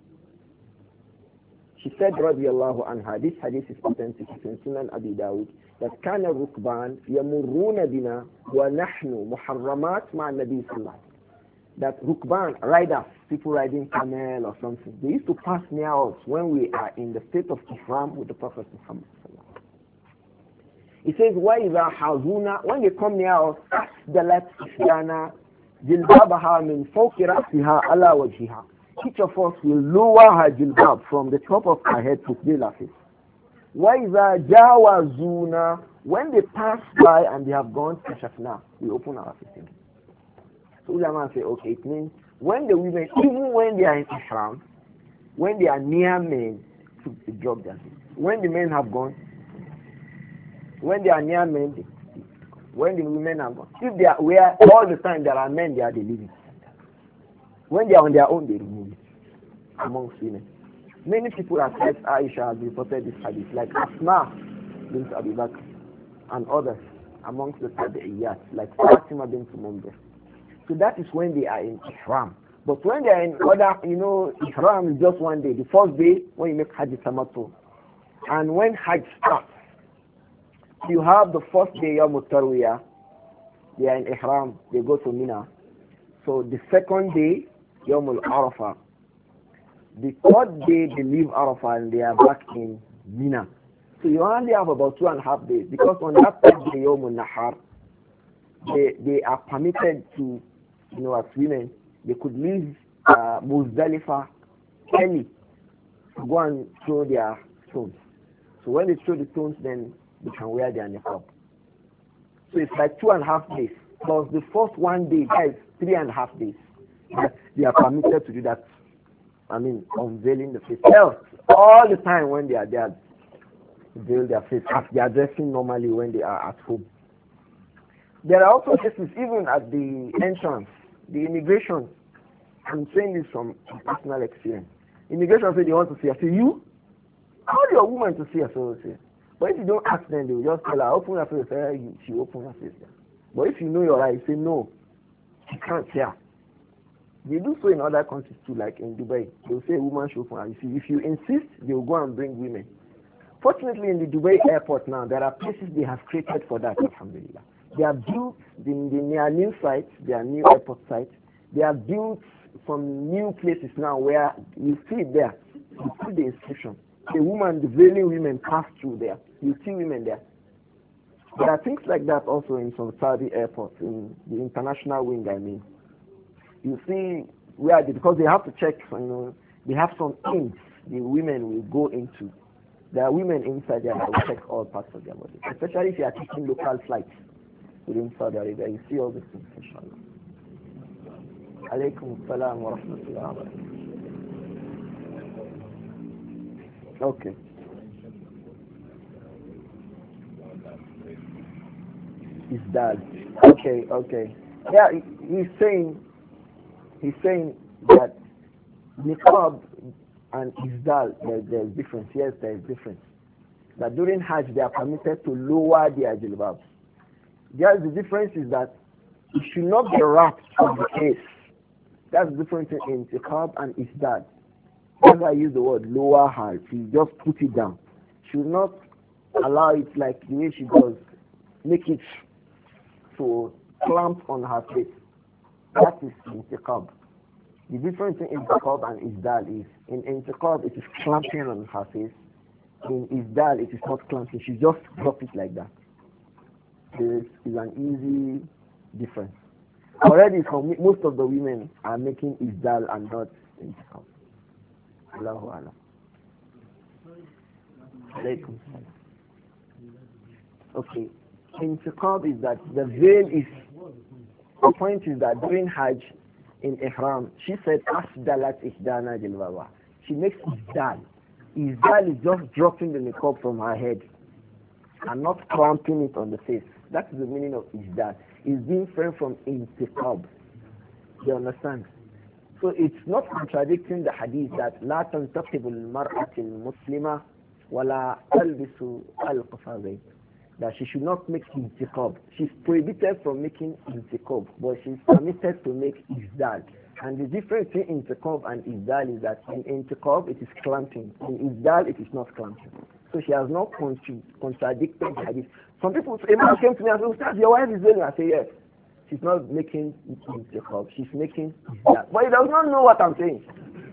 She said radiallahu anha, this hadith is authentic in Sunan Abi Dawud, that كان الركبان يمرون بنا ونحن محرمات مع النبي صلى الله عليه وسلم. That rukban, riders, people riding camel or something, they used to pass near us when we are in the state of ihram with the Prophet Muhammad sallallahu alaihi wasallam. He says, وَإِذَا حَاذُونَا, when they come near us, أَسْدَلَتْ إِحْدَانَا جِلْبَابَهَا مِنْ فَوْقِ رَأْسِهَا عَلَى وَجْهِهَا. Each of us will lower her jilbab from the top of her head to veil her face. وَإِذَا جَاوَزُونَا, when they pass by and they have gone to Shafna, we open our face again. So ulama say, okay, it means when the women, even when they are in ihram, when they are near men, to drop their face. When the men have gone, when they are near men, when the women have gone, if they are where all the time there are men, they are the living. When they are on their own, they remove it amongst women. Many people have said Aisha has reported this hadith, like Asma bint Abi Bakr and others amongst the Tabi'iyat, like Fatima bint Munzir. So that is when they are in ihram. But when they are in other, you know, ihram is just one day. The first day when you make Hajj tamattu, and when Hajj starts, you have the first day Yawm al-Tarwiyah. They are in ihram. They go to Mina. So the second day Yawm al-Arafah. The third day they leave Arafah and they are back in Mina. So you only have about two and a half days, because on that third day Yawm al-Nahar, they they are permitted to, you know, as women, they could leave uh, Muzdalifah early to go and throw their stones. So when they throw the stones, then they can wear their niqab. So it's like two and a half days. Plus the first one day, that is three and a half days. They are permitted to do that. I mean, unveiling the face. Else, all the time when they are there, veil their face as they are dressing normally when they are at home. There are also cases even at the entrance, the immigration. I'm saying this from personal experience. Immigration say they want to see us. Say, you? How do your woman to see us? So say. But if you don't ask them, they will just tell her, open her face. Say, she open her face. But if you know your right, you say, no, she can't see her. They do so in other countries too, like in Dubai. They will say a woman should open her. You see, if you insist, they will go and bring women. Fortunately, in the Dubai airport now, there are places they have created for that, alhamdulillah. They are built in the near new sites, they are new airport sites. They are built from new places now where you see it there. You see the inscription. The woman, the veiling women pass through there. You see women there. There are things like that also in some Saudi airports, in the international wing, I mean. You see where they, because they have to check, you know, they have some inns the women will go into. There are women inside there that will check all parts of their body, especially if you are taking local flights within Saudi Arabia. You see all these things, inshallah. Alaykum salam wa rahmatullahi wa barakatuh. Okay. Is that okay? Okay. Yeah, he's saying he's saying that niqab and izdal, there, there's difference. Yes, there is difference. That during Hajj they are permitted to lower their jilbabs. Just the difference is that it should not be wrapped on the face. That's the difference in niqab and izdal. That's why I use the word lower her. She just put it down. She will not allow it like the way she does. Make it to clamp on her face. That is intiqab. The difference in intiqab and izdal is, in intiqab it is clamping on her face. In izdal it is not clamping. She just drop it like that. This is an easy difference. Already for me, most of the women are making izdal and not intiqab. Allahu Alam. Alaykum salam. Okay. Intiqab is that the veil is, the point is that during Hajj in Ihram, she said, Asdalat Ihdana Jilbaba. She makes Isdal. Isdal is just dropping the niqab from her head and not clamping it on the face. That's the meaning of Isdal. It's different from Intiqab. You understand? So it's not contradicting the hadith that لا تنتقب المرأة المسلمة ولا تلبس القفازين. That she should not make intiqab. She's prohibited from making intiqab, but she's permitted to make isdal. And the difference between intiqab and isdal is that in intiqab it is clamping, in isdal it is not clamping. So she has not contra- contradicted the hadith. Some people, a man came to me and said, Ustaz, your wife is doing. I say yes. She's not making intiqab. She's making isdal. But he does not know what I'm saying.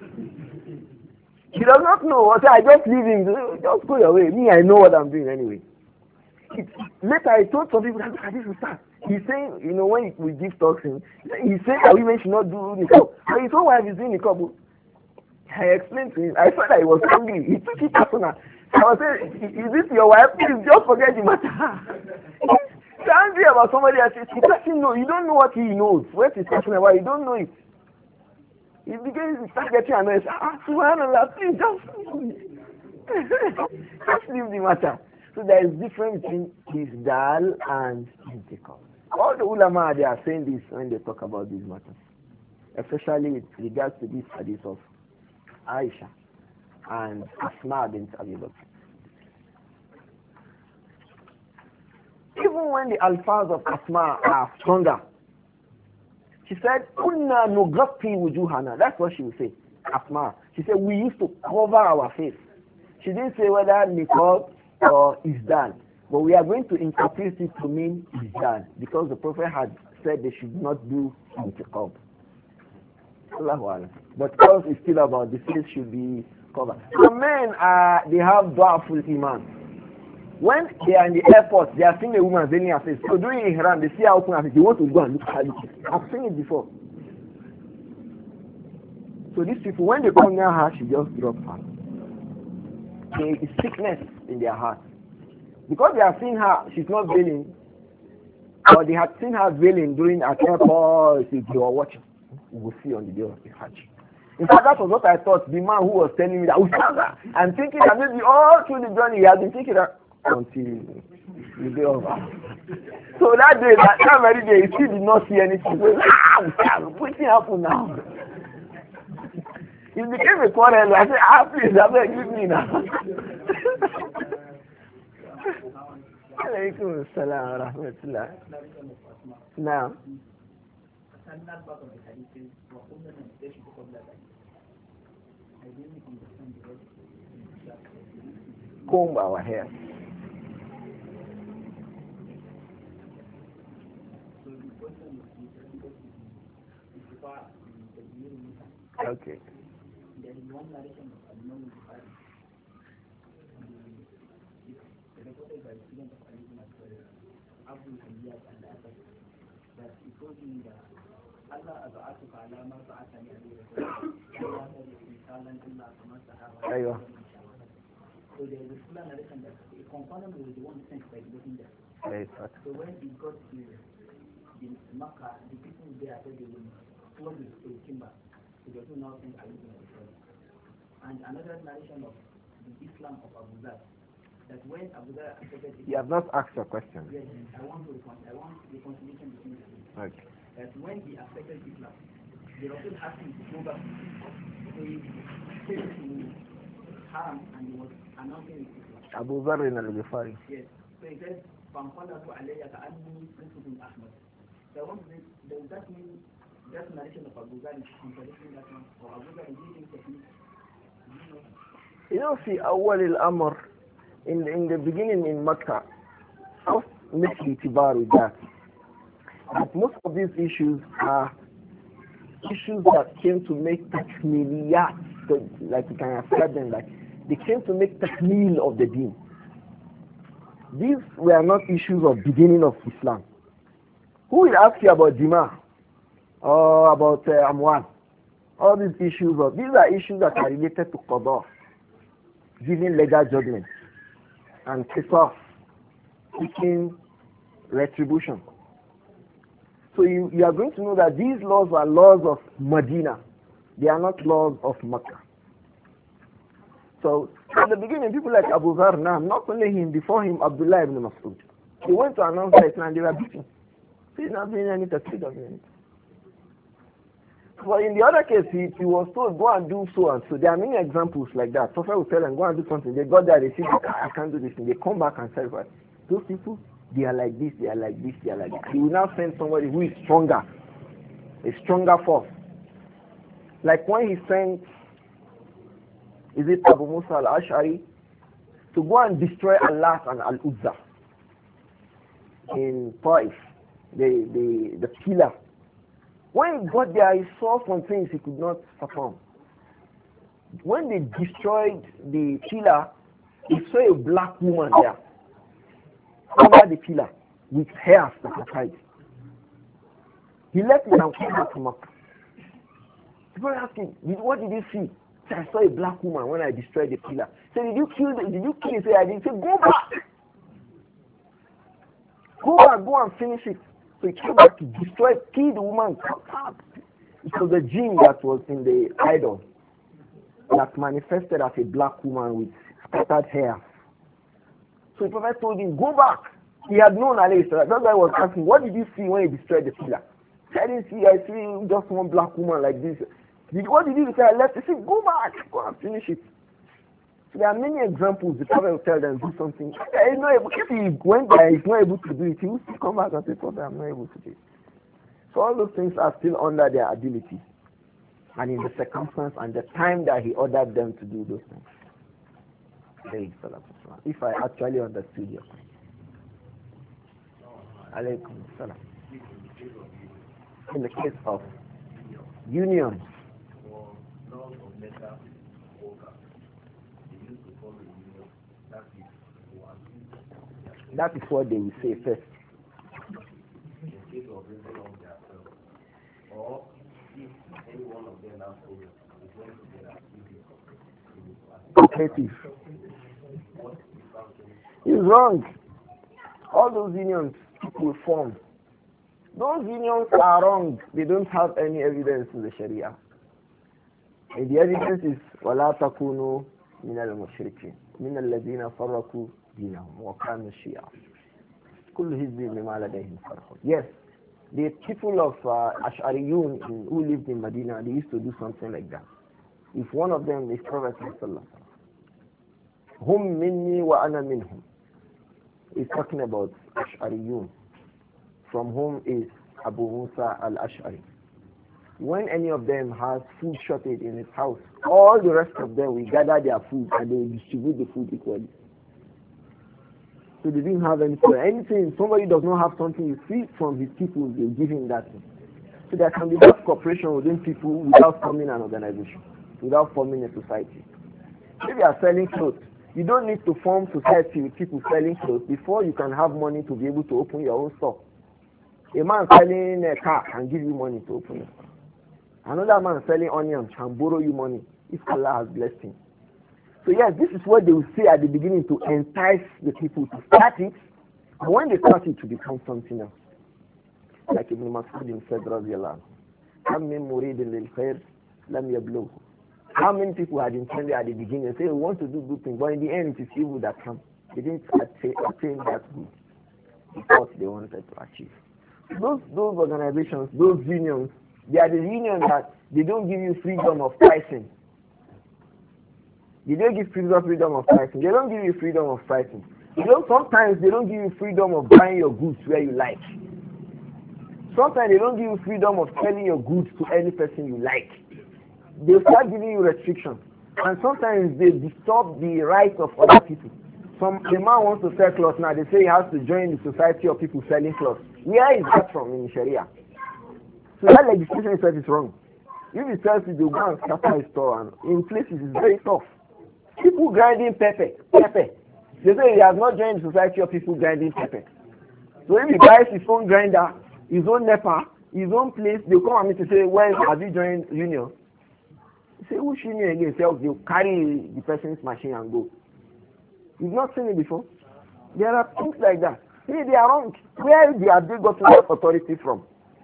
He does not know what I just leave him. Just go your way. Me, I know what I'm doing anyway. It, later I told some people that look at this Ustaz. He's saying, you know, when we give talks, in, he's saying that women should not do niqab. But his own wife is doing niqab. I explained to him. I saw that he was angry. He took it personal. I was saying, is this your wife? Please just forget the matter. He's angry about somebody else. He doesn't know. You don't know what he knows. What he's talking about, you don't know it. He begins to start getting annoyed. Ah, subhanallah, please just, just leave the matter. So there is difference between Isdal and Intiqab. All the ulama, they are saying this when they talk about these matters. Especially with regards to this hadith of Aisha and Asma bint Abi Bakr. Even when the alfaz of Asma are stronger, she said, Kunna nugatti wujuhana. That's what she would say, Asma. She said, we used to cover our face. She didn't say whether niqab or isdal, but we are going to interpret it to mean isdal because the Prophet had said they should not do intiqab. Allahu Akbar. But because it's still about the face should be covered. So men are, they have da'ful iman. When they are in the airport, they are seeing a woman veiling her face. So during Ihram, they see her open her face. They want to go and look at her. I've seen it before. So these people, when they come near her, she just drops her. There is sickness in their heart. Because they have seen her, she's not veiling. Or they had seen her veiling during at airport, they were watching. We will see on the day of the Hajj. In fact, that was what I thought. The man who was telling me that, I'm thinking that maybe all through the journey, he has been thinking that until the day of Hajj. So that day, that, that very day, he still did not see anything. So, ah, what's happening now? It became a quarrel. I said, ah, please, I beg, give me now. Alaykum assalam wa rahmatullah. Now, comb our hair. Okay. There is one narration of Imam Bukhari. It's reported by students of Ali ibn Abdul Hamid and others that he told him that Allah aza'atuka ala ma fa'atani alayhi wa sallam. So there is a fuller narration that a companion was the one sent by the messenger. So when he got to the Makkah, the people there said they would close the chamber. So they do not think Ali ibn Abi Talib. And another narration of the Islam of Abu Dhar, that when Abu Dhar accepted Islam, you have not asked a question. Yes, I want to I want the conciliation between the two. Okay. That when he accepted Islam, the Rasul asked him to go back. So he came to Haram and he was announcing Islam. Abu Dhar al-Ghifari. Yes. So he said, فَانْقَلَبُ عَلَيَّ كَأَنِّي رِسُلٌ أَحْمَدٌ. So I want to say, does that mean that narration of Abu Dhar is contradicting that one? Or Abu Dhar is using technique? You know, see, awwal al-amr, in the, in the beginning in Makkah, how make itibar with that? But most of these issues are issues that came to make takmiliyat, so like you can afford them, like they came to make takmil of the deen. These were not issues of beginning of Islam. Who will ask you about Dima or about uh, Amwan? All these issues, of, these are issues that are related to Qadar, giving legal judgment. and qisas, seeking retribution. So you, you are going to know that these laws are laws of Medina. They are not laws of Makkah. So at the beginning, people like Abu Dharr, not only him, before him, Abdullah ibn Mas'ud. He went to announce the Islam and they were beating. So he's not doing any tafsir of anything. But in the other case, he, he was told, go and do so and so. There are many examples like that. Prophet will tell them, go and do something. They got there, they see, I can't do this thing. They come back and say, those people, they are like this, they are like this, they are like this. He will now send somebody who is stronger, a stronger force. Like when he sent, is it Abu Musa al-Ash'ari, to go and destroy Allah and Al-Uzza in Taif, the, the, the pillar. When he got there, he saw some things he could not perform. When they destroyed the pillar, he saw a black woman there, under the pillar, with hair that were tied. He left it and came back to Makkah. People asked him, what did you see? He said, I saw a black woman when I destroyed the pillar. He said, did you kill the, did you kill it? He said, I didn't. He said, go back. Go back, go and finish it. So he came back to destroy, kill the woman. It was the jinn that was in the idol that manifested as a black woman with scattered hair. So the Prophet told him, go back. He had known alayhi salam. That's why I was asking, what did you see when you destroyed the pillar? I didn't see, I see just one black woman like this. Did, what did you say? I left. He said, go back, go and finish it. So there are many examples. The Prophet will tell them, do something. He's not able, if he went there, he's not able to do it, he will still come back and say, Prophet, I'm not able to do it. So all those things are still under their ability. And in the circumstance and the time that he ordered them to do those things. If I actually understood your point. Alaykum salam. In the case of unions, that is what they will say first. Or if any one of them has problems, is going to get He's wrong. All those unions people form, those unions are wrong. They don't have any evidence in the Sharia. And the evidence is وَلَا تَكُونُوا مِنَ الْمُشْرِكِينَ مِنَ الَّذِينَ فَرَّقُوا دِينَهُمْ وَكَانُوا شِيَعًا كُلُّ حِزْبٍ بِمَا لَدَيْهِمْ فَرِحُونَ. Yes, the people of uh, Ash'ariyun who lived in Medina, they used to do something like that. If one of them is Prophet Sallallahu Hum minni wa ana minhum. He's talking about Ash'ariyun, from whom is Abu Musa al-Ash'ari. When any of them has food shortage in his house, all the rest of them will gather their food and they will distribute the food equally. So they didn't have anything. Anything, somebody does not have something, you see from his people, they give him that thing. So there can be that cooperation within people without forming an organization, without forming a society. If you are selling clothes, you don't need to form society with people selling clothes before you can have money to be able to open your own store. A man selling a car can give you money to open it. Another man selling onions can borrow you money if Allah has blessed him. So yes, this is what they will say at the beginning to entice the people to start it. And when they start it, to become something else. Like Ibn Mas'ud said, radiyallahu anhu, مِن مُرِيدٍ لِلْخَيْرِ لَمْ يَبْلُغْهُ. How many people had intended at the beginning say we want to do good things, but in the end it is evil that comes. They didn't attain, attain that good. What they wanted to achieve. Those those organizations, those unions, they are the unions that they don't give you freedom of pricing. They don't give freedom freedom of pricing. They don't give you freedom of pricing. You know, sometimes they don't give you freedom of buying your goods where you like. Sometimes they don't give you freedom of selling your goods to any person you like. They start giving you restrictions. And sometimes they disturb the rights of other people. Some the man wants to sell clothes now, they say he has to join the society of people selling clothes. Where is that from in Sharia? So that legislation itself is wrong. If he sells it, they'll go and scatter his store, and in places it's very tough. People grinding pepper, pepper. They say he has not joined the society of people grinding pepper. So if he buys his own grinder, his own NEPA, his own place, they'll come and me to say, well, have you joined union? He say, which union again? Say, they'll carry the person's machine and go. You've not seen it before? There are things like that. See, they are wrong. Where they have they got that authority from?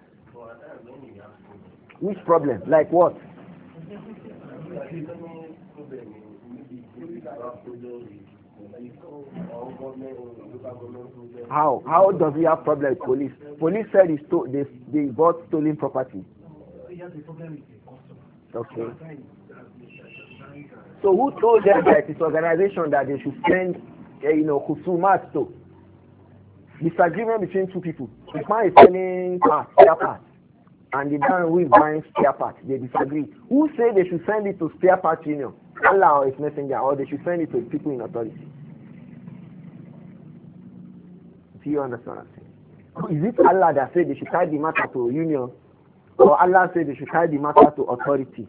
Which problem? Like what? How? How does he have problem with police? Police said he stole, they, they bought stolen property. Okay. So who told them that it's organization that they should send, uh, you know, kusumat to? Disagreement between two people. The man is selling parts, spare parts, and the man who is buying spare parts, they disagree. Who say they should send it to spare parts union? Allah or his messenger, or they should send it to people in authority? Do you understand? Is it Allah that said they should carry the matter to union, or Allah said they should carry the matter to authority?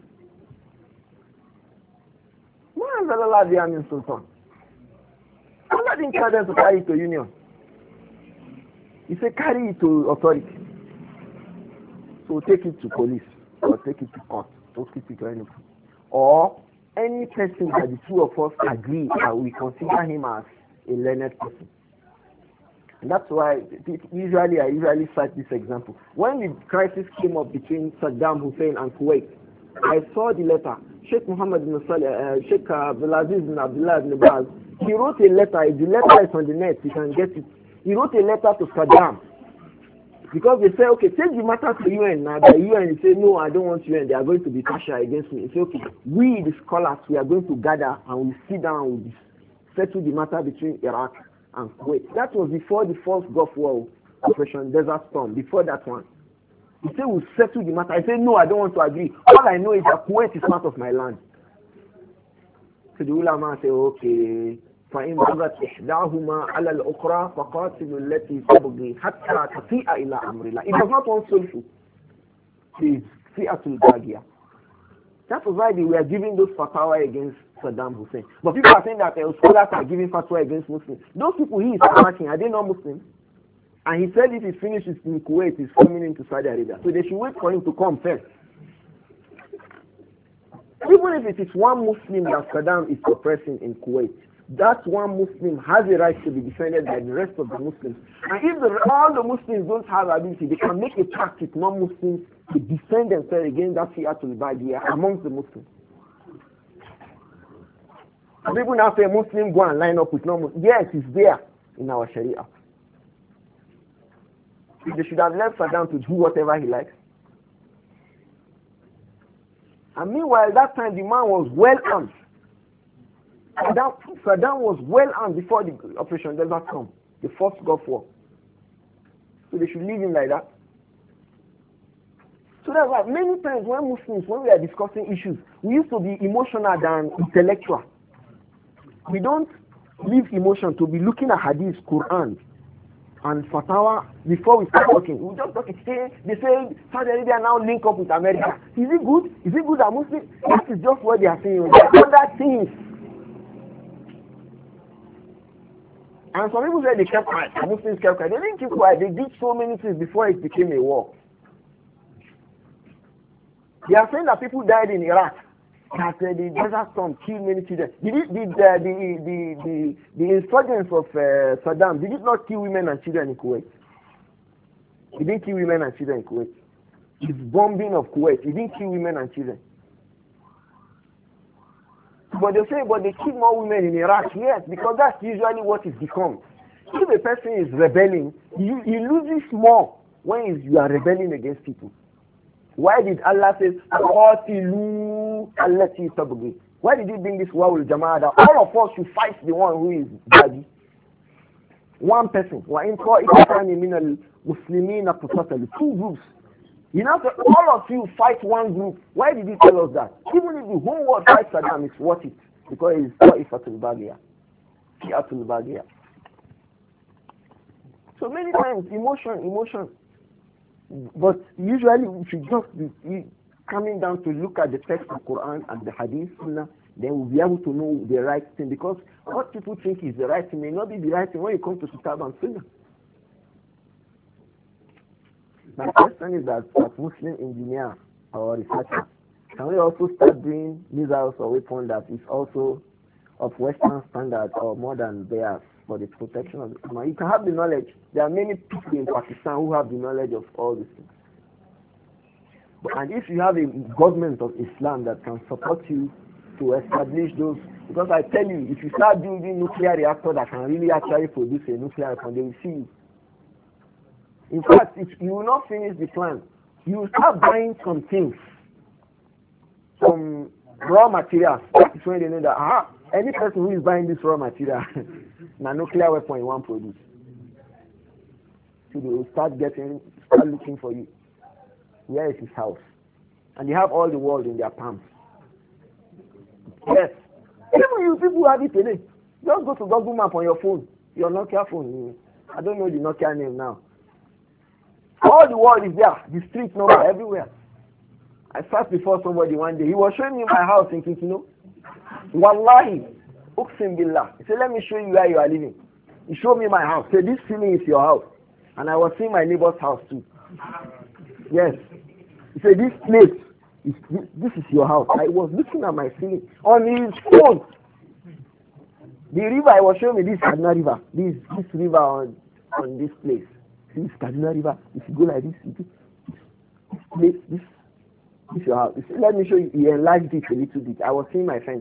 Allah didn't tell them to carry it to union. He said carry it to authority. So take it to police, or take it to court, don't keep it to anyone. Or any person that the two of us agree and we consider him as a learned person. And that's why usually I usually cite this example. When the crisis came up between Saddam Hussein and Kuwait, I saw the letter. Sheikh Muhammad bin Salih, uh, Sheikh Abdulaziz bin Abdullah bin Baz, he wrote a letter. The letter is on the net, you can get it. He wrote a letter to Saddam. Because they say, okay, take the matter to U N. Now the U N say, no, I don't want U N. They are going to be partial against me. He say, okay, we the scholars, we are going to gather and we sit down and we settle the matter between Iraq and Kuwait. That was before the first Gulf War, Operation Desert Storm. Before that one, he said, we'll settle the matter. I said, no, I don't want to agree. All I know is that Kuwait is part of my land. So the ulama say, okay, فإن بغت إحداهما على الأخرى فقاتلوا التي تبغي حتى تفيء إلى أمر الله. It does not want solution. It is fi'atul baghiya. That was why they were giving those fatwa against Saddam Hussein. But people are saying that uh, scholars are giving fatwa against Muslims. Those people he is attacking, are they not Muslims? And he said if he finishes in Kuwait, he's coming into Saudi Arabia. So they should wait for him to come first. Even if it is one Muslim that Saddam is oppressing in Kuwait, that one Muslim has a right to be defended by the rest of the Muslims. And if the, all the Muslims don't have ability, they can make a pact with non-Muslims to defend themselves against that fi'atul baghiya amongst the Muslims. And people now say Muslim go and line up with non-Muslims. Yes, it's there in our Sharia. They should have left Saddam to do whatever he likes. And meanwhile, that time the man was well armed. Saddam, Saddam was well armed before the Operation Desert Storm, the first Gulf War. So they should leave him like that. So that's why many times when Muslims, when we are discussing issues, we used to be emotional than intellectual. We don't leave emotion to be looking at Hadith, Quran, and Fatawa before we start talking. We just talk. Say, they say Saudi Arabia now link up with America. Is it good? Is it good that Muslims? That is just what they are saying. There are other things. And some people say they kept quiet. Muslims kept quiet. They didn't keep quiet. They did so many things before it became a war. They are saying that people died in Iraq. That uh, the Desert Storm killed many children. Did it, did uh, the, the, the, the insurgents of uh, Saddam, did it not kill women and children in Kuwait? He didn't kill women and children in Kuwait. His bombing of Kuwait, he didn't kill women and children. But they say, but they kill more women in Iraq. Yes, because that's usually what it becomes. If a person is rebelling, you, he loses more when you are rebelling against people. Why did Allah say, "Qatilu allati tabghi"? Why did he bring this wawul jama'ah? That all of us should fight the one who is bad. One person. Wa in qa'itani min al-muslimina qatatalu. Two groups. You know, so all of you fight one group. Why did he tell us that? Even if the whole world fights Saddam, it's worth it. Because it's ta'ifatul baghiya. Fi'atul baghiya. So many times, emotion, emotion. But usually we should just be coming down to look at the text of Quran and the Hadith, Sunnah, then we'll be able to know the right thing. Because what people think is the right thing may not be the right thing when it comes to Kitab and Sunnah. My question is that as Muslim engineer or researcher, can we also start doing missiles or weapons that is also of Western standard or more than theirs? for the protection of the Ummah. You can have the knowledge. There are many people in Pakistan who have the knowledge of all these things. But, and if you have a government of Islam that can support you to establish those, because I tell you, if you start building nuclear reactor that can really actually produce a nuclear weapon, they will see you. In fact, if you will not finish the plan, you will start buying some things, some raw materials. That is when they know that, ah, any person who is buying this raw material, na nuclear weapon you want to produce. So they will start getting, start looking for you. Where is his house? And they have all the world in their palms. Yes. Even you people have it today. Just go to Google Map on your phone, your Nokia phone. I don't know the Nokia name now. All the world is there. The street number everywhere. I sat before somebody one day. He was showing me my house in Kikino. Wallahi. Uksim billah. He said, let me show you where you are living. He showed me my house. He said, this ceiling is your house. And I was seeing my neighbor's house too. Yes. He said, this place, is, this, this is your house. I was looking at my ceiling on his phone. The river I was showing me, this Kaduna River. This, this river on, on this place. This Kaduna River. If you go like this, this, this place, this, this is your house. He said, let me show you. He enlarged it a little bit. I was seeing my fence.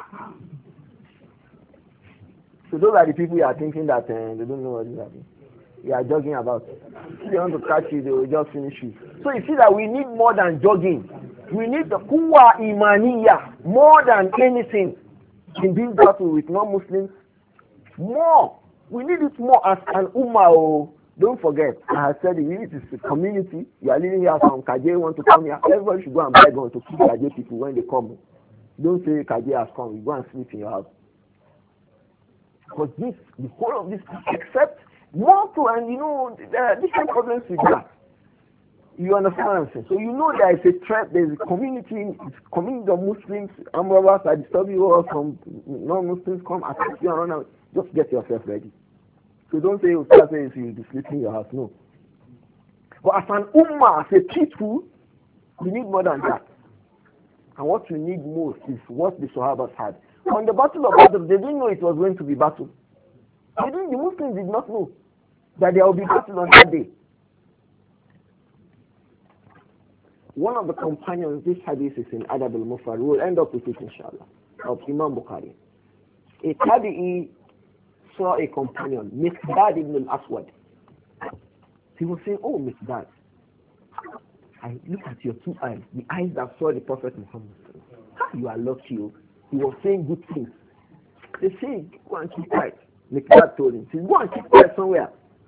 So those are the people you are thinking that uh, they don't know what is happening. You are jogging about. If they want to catch you, they will just finish you. So you see that we need more than jogging. We need the quwwa imaniya more than anything in this battle with non-Muslims. More. We need it more as an ummah. Oh, don't forget, I have said it, it is a community. You are living here from Kaje, want to come here. Everybody should go and buy guns to kill Kaje people when they come. Don't say Kaje has come. You go and sleep in your house. Because this, the whole of this, except more to, and you know, there are different problems with that. You understand what I'm saying? So you know there is a threat, there is a community, it's a community of Muslims, armed robbers are disturbing you, or some non-Muslims come attack you and run out. Just get yourself ready. So don't say you start saying you'll be sleeping in your house, no. But as an ummah, as a people, we need more than that. And what we need most is what the Sahabas had. On the battle of Badr, they didn't know it was going to be battle. They didn't, the Muslims did not know that there will be battle on that day. One of the companions, this hadith is in Adab al-Mufrad, we will end up with it inshallah, of Imam Bukhari. A Tabi'i saw a companion, Miqdad ibn al-Aswad. He was saying, oh Miqdad, I look at your two eyes, the eyes that saw the Prophet Muhammad. You are lucky. He was saying good things. They say, go and keep quiet. Miqdad told him, go and keep quiet somewhere.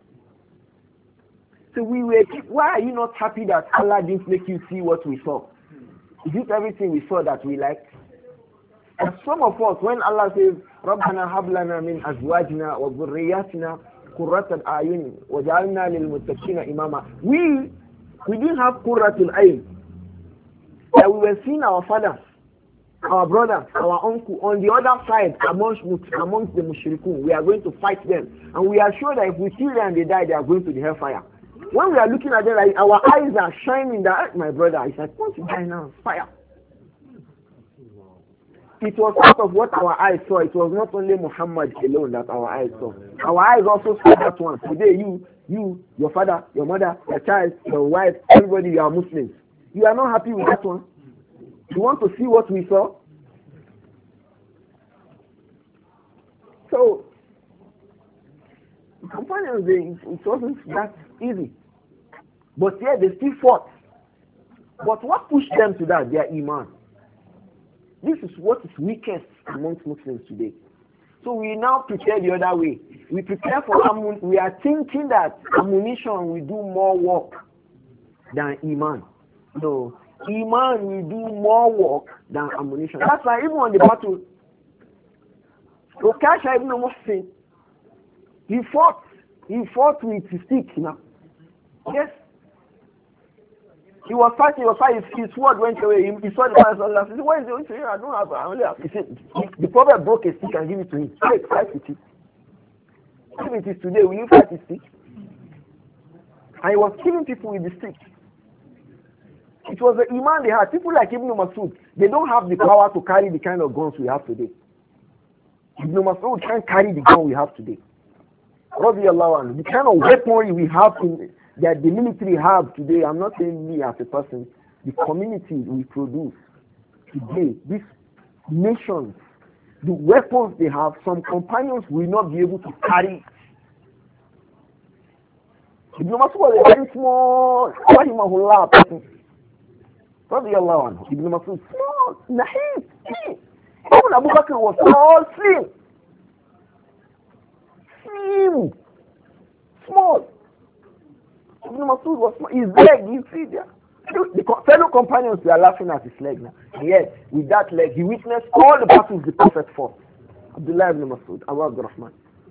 So we were, why are you not happy that Allah didn't make you see what we saw? Is it everything we saw that we liked? And some of us, when Allah says, رَبَّنَا هَبْ لَنَا مِنْ أَزْوَاجِنَا وَذُرِّيَّاتِنَا قُرَّةَ أَعْيُنٍ وَجَعَلْنَا لِلْمُتَّقِينَ إِمَامًا. We, we didn't have qurratul ayn. That we were seeing our fathers, our brothers, our uncle, on the other side, amongst, amongst the mushrikun. We are going to fight them. And we are sure that if we kill them and they die, they are going to the hellfire. When we are looking at them, like, our eyes are shining. That my brother, I said, "Won't you die now? Fire!" It was part of what our eyes saw. It was not only Muhammad alone that our eyes saw. Our eyes also saw that one. Today, you, you, your father, your mother, your child, your wife, everybody, you are Muslims. You are not happy with that one. You want to see what we saw? So, the companions, they, it wasn't that easy. But yeah, they still fought. But what pushed them to that? Their iman. This is what is weakest amongst Muslims today. So we now prepare the other way. We prepare for ammunition. We are thinking that ammunition will do more work than iman. No, iman will do more work than ammunition. That's why even on the battle, Ukasha ibn Muhsin, he fought. He fought with his stick. You know? Yes. He was fighting, he was fighting, his, his sword went away. He, he saw the Prophet. He said, where is it? He said, I don't have it. I only have it. He said, the Prophet broke a stick and gave it to him. Fight, fight with it. If it is today, will you fight with stick? And he was killing people with the stick. It was the iman they had. People like Ibn Masud, they don't have the power to carry the kind of guns we have today. Ibn Masud can't carry the gun we have today. Radiallahu anhu. The kind of weaponry we have in that the military have today, I'm not saying me as a person, the community we produce today, these nations, the weapons they have, some companions will not be able to carry. Ibn Mas'ud was a very small, rahimahullah person. Radiallahu anhu. Ibn Mas'ud, small, nahif, slim. Even Abu Bakr was small, slim. Slim. Small. Ibn Mas'ud was small. His leg, you see there. The fellow companions were laughing at his leg now. And yet, with that leg, he witnessed all the battles the Prophet fought. Abdullah ibn Mas'ud, Abu Abdurrahman.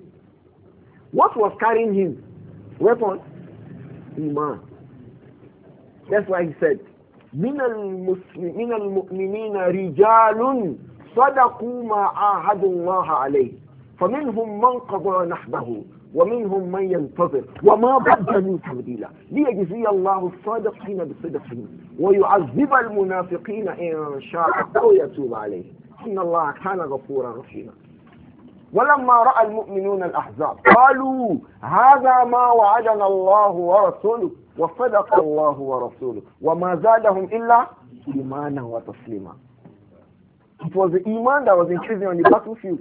What was carrying him? Weapon? Iman. That's why he said, من المسلم من المؤمنين رجال صدقوا ما عاهدوا الله عليه فمنهم من قضى نحبه ومنهم من ينتظر وما بدلوا تبديلا ليجزي الله الصادقين بصدقهم ويعذب المنافقين إن شاء أو يتوب عليه إن الله كان غفورا رحيما. ولما رأى المؤمنون الأحزاب قالوا هذا ما وعدنا الله ورسوله وصدق الله ورسوله وما زادهم إلا إيمانا وتسليما. It was the iman that was increasing on the battlefield.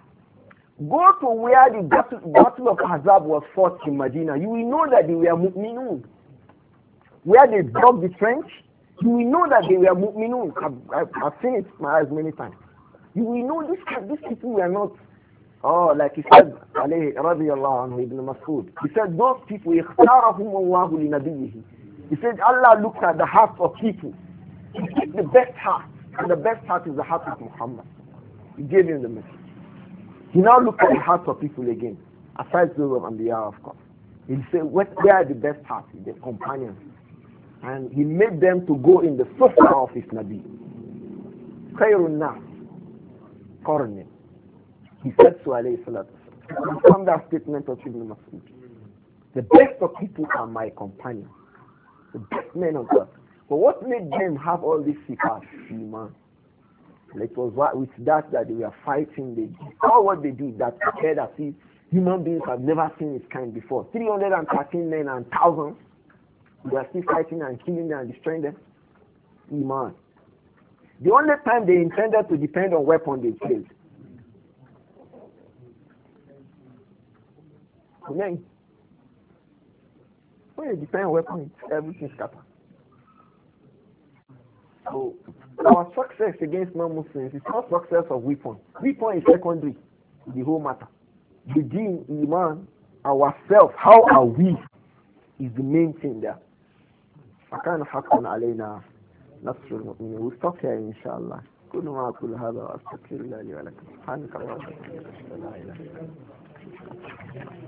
Go to where the battle, battle of Ahzab was fought in Medina. You will know that they were mu'minun. Where they dug the trench, you will know that they were mu'minun. I've, I've, I've seen it with my eyes many times. You will know this, these people were not. Oh, like he said, alayhi radiyallahu anhu, Ibn Mas'ud. He said, those people, اختارهم الله لنبيه. He said, Allah looked at the hearts of people. He picked the best heart. And the best heart is the heart of Muhammad. He gave him the message. He now looked at the hearts of people again. Aside those of Anbiya, of course. He said, what, where are the best hearts? The companions. And he made them to go in the sufa of his Nabi. Khairun nas. Qarni. He said to alayhi salatu from that statement of Ibn Mas'ud, the best of people are my companions, the best men of God. But what made them have all these sifat? Iman. It was with that that they were fighting. They did all what they did that appeared as if human beings have never seen its kind before. three hundred thirteen men and thousands. They were still fighting and killing them and destroying them. Iman. The only time they intended to depend on weapon they killed. Amen. When you depend on weapons, everything scatters. So our success against non-Muslims is not success of weapon. Weapon is secondary to the whole matter. The deen, iman, ourselves, how are we, is the main thing there. فكان حقا علينا نصر المؤمنين. We'll stop here inshallah. كل ما أقول هذا وأستغفر الله لي ولكم. سبحانك اللهم وبحمدك لا إله إلا أنت.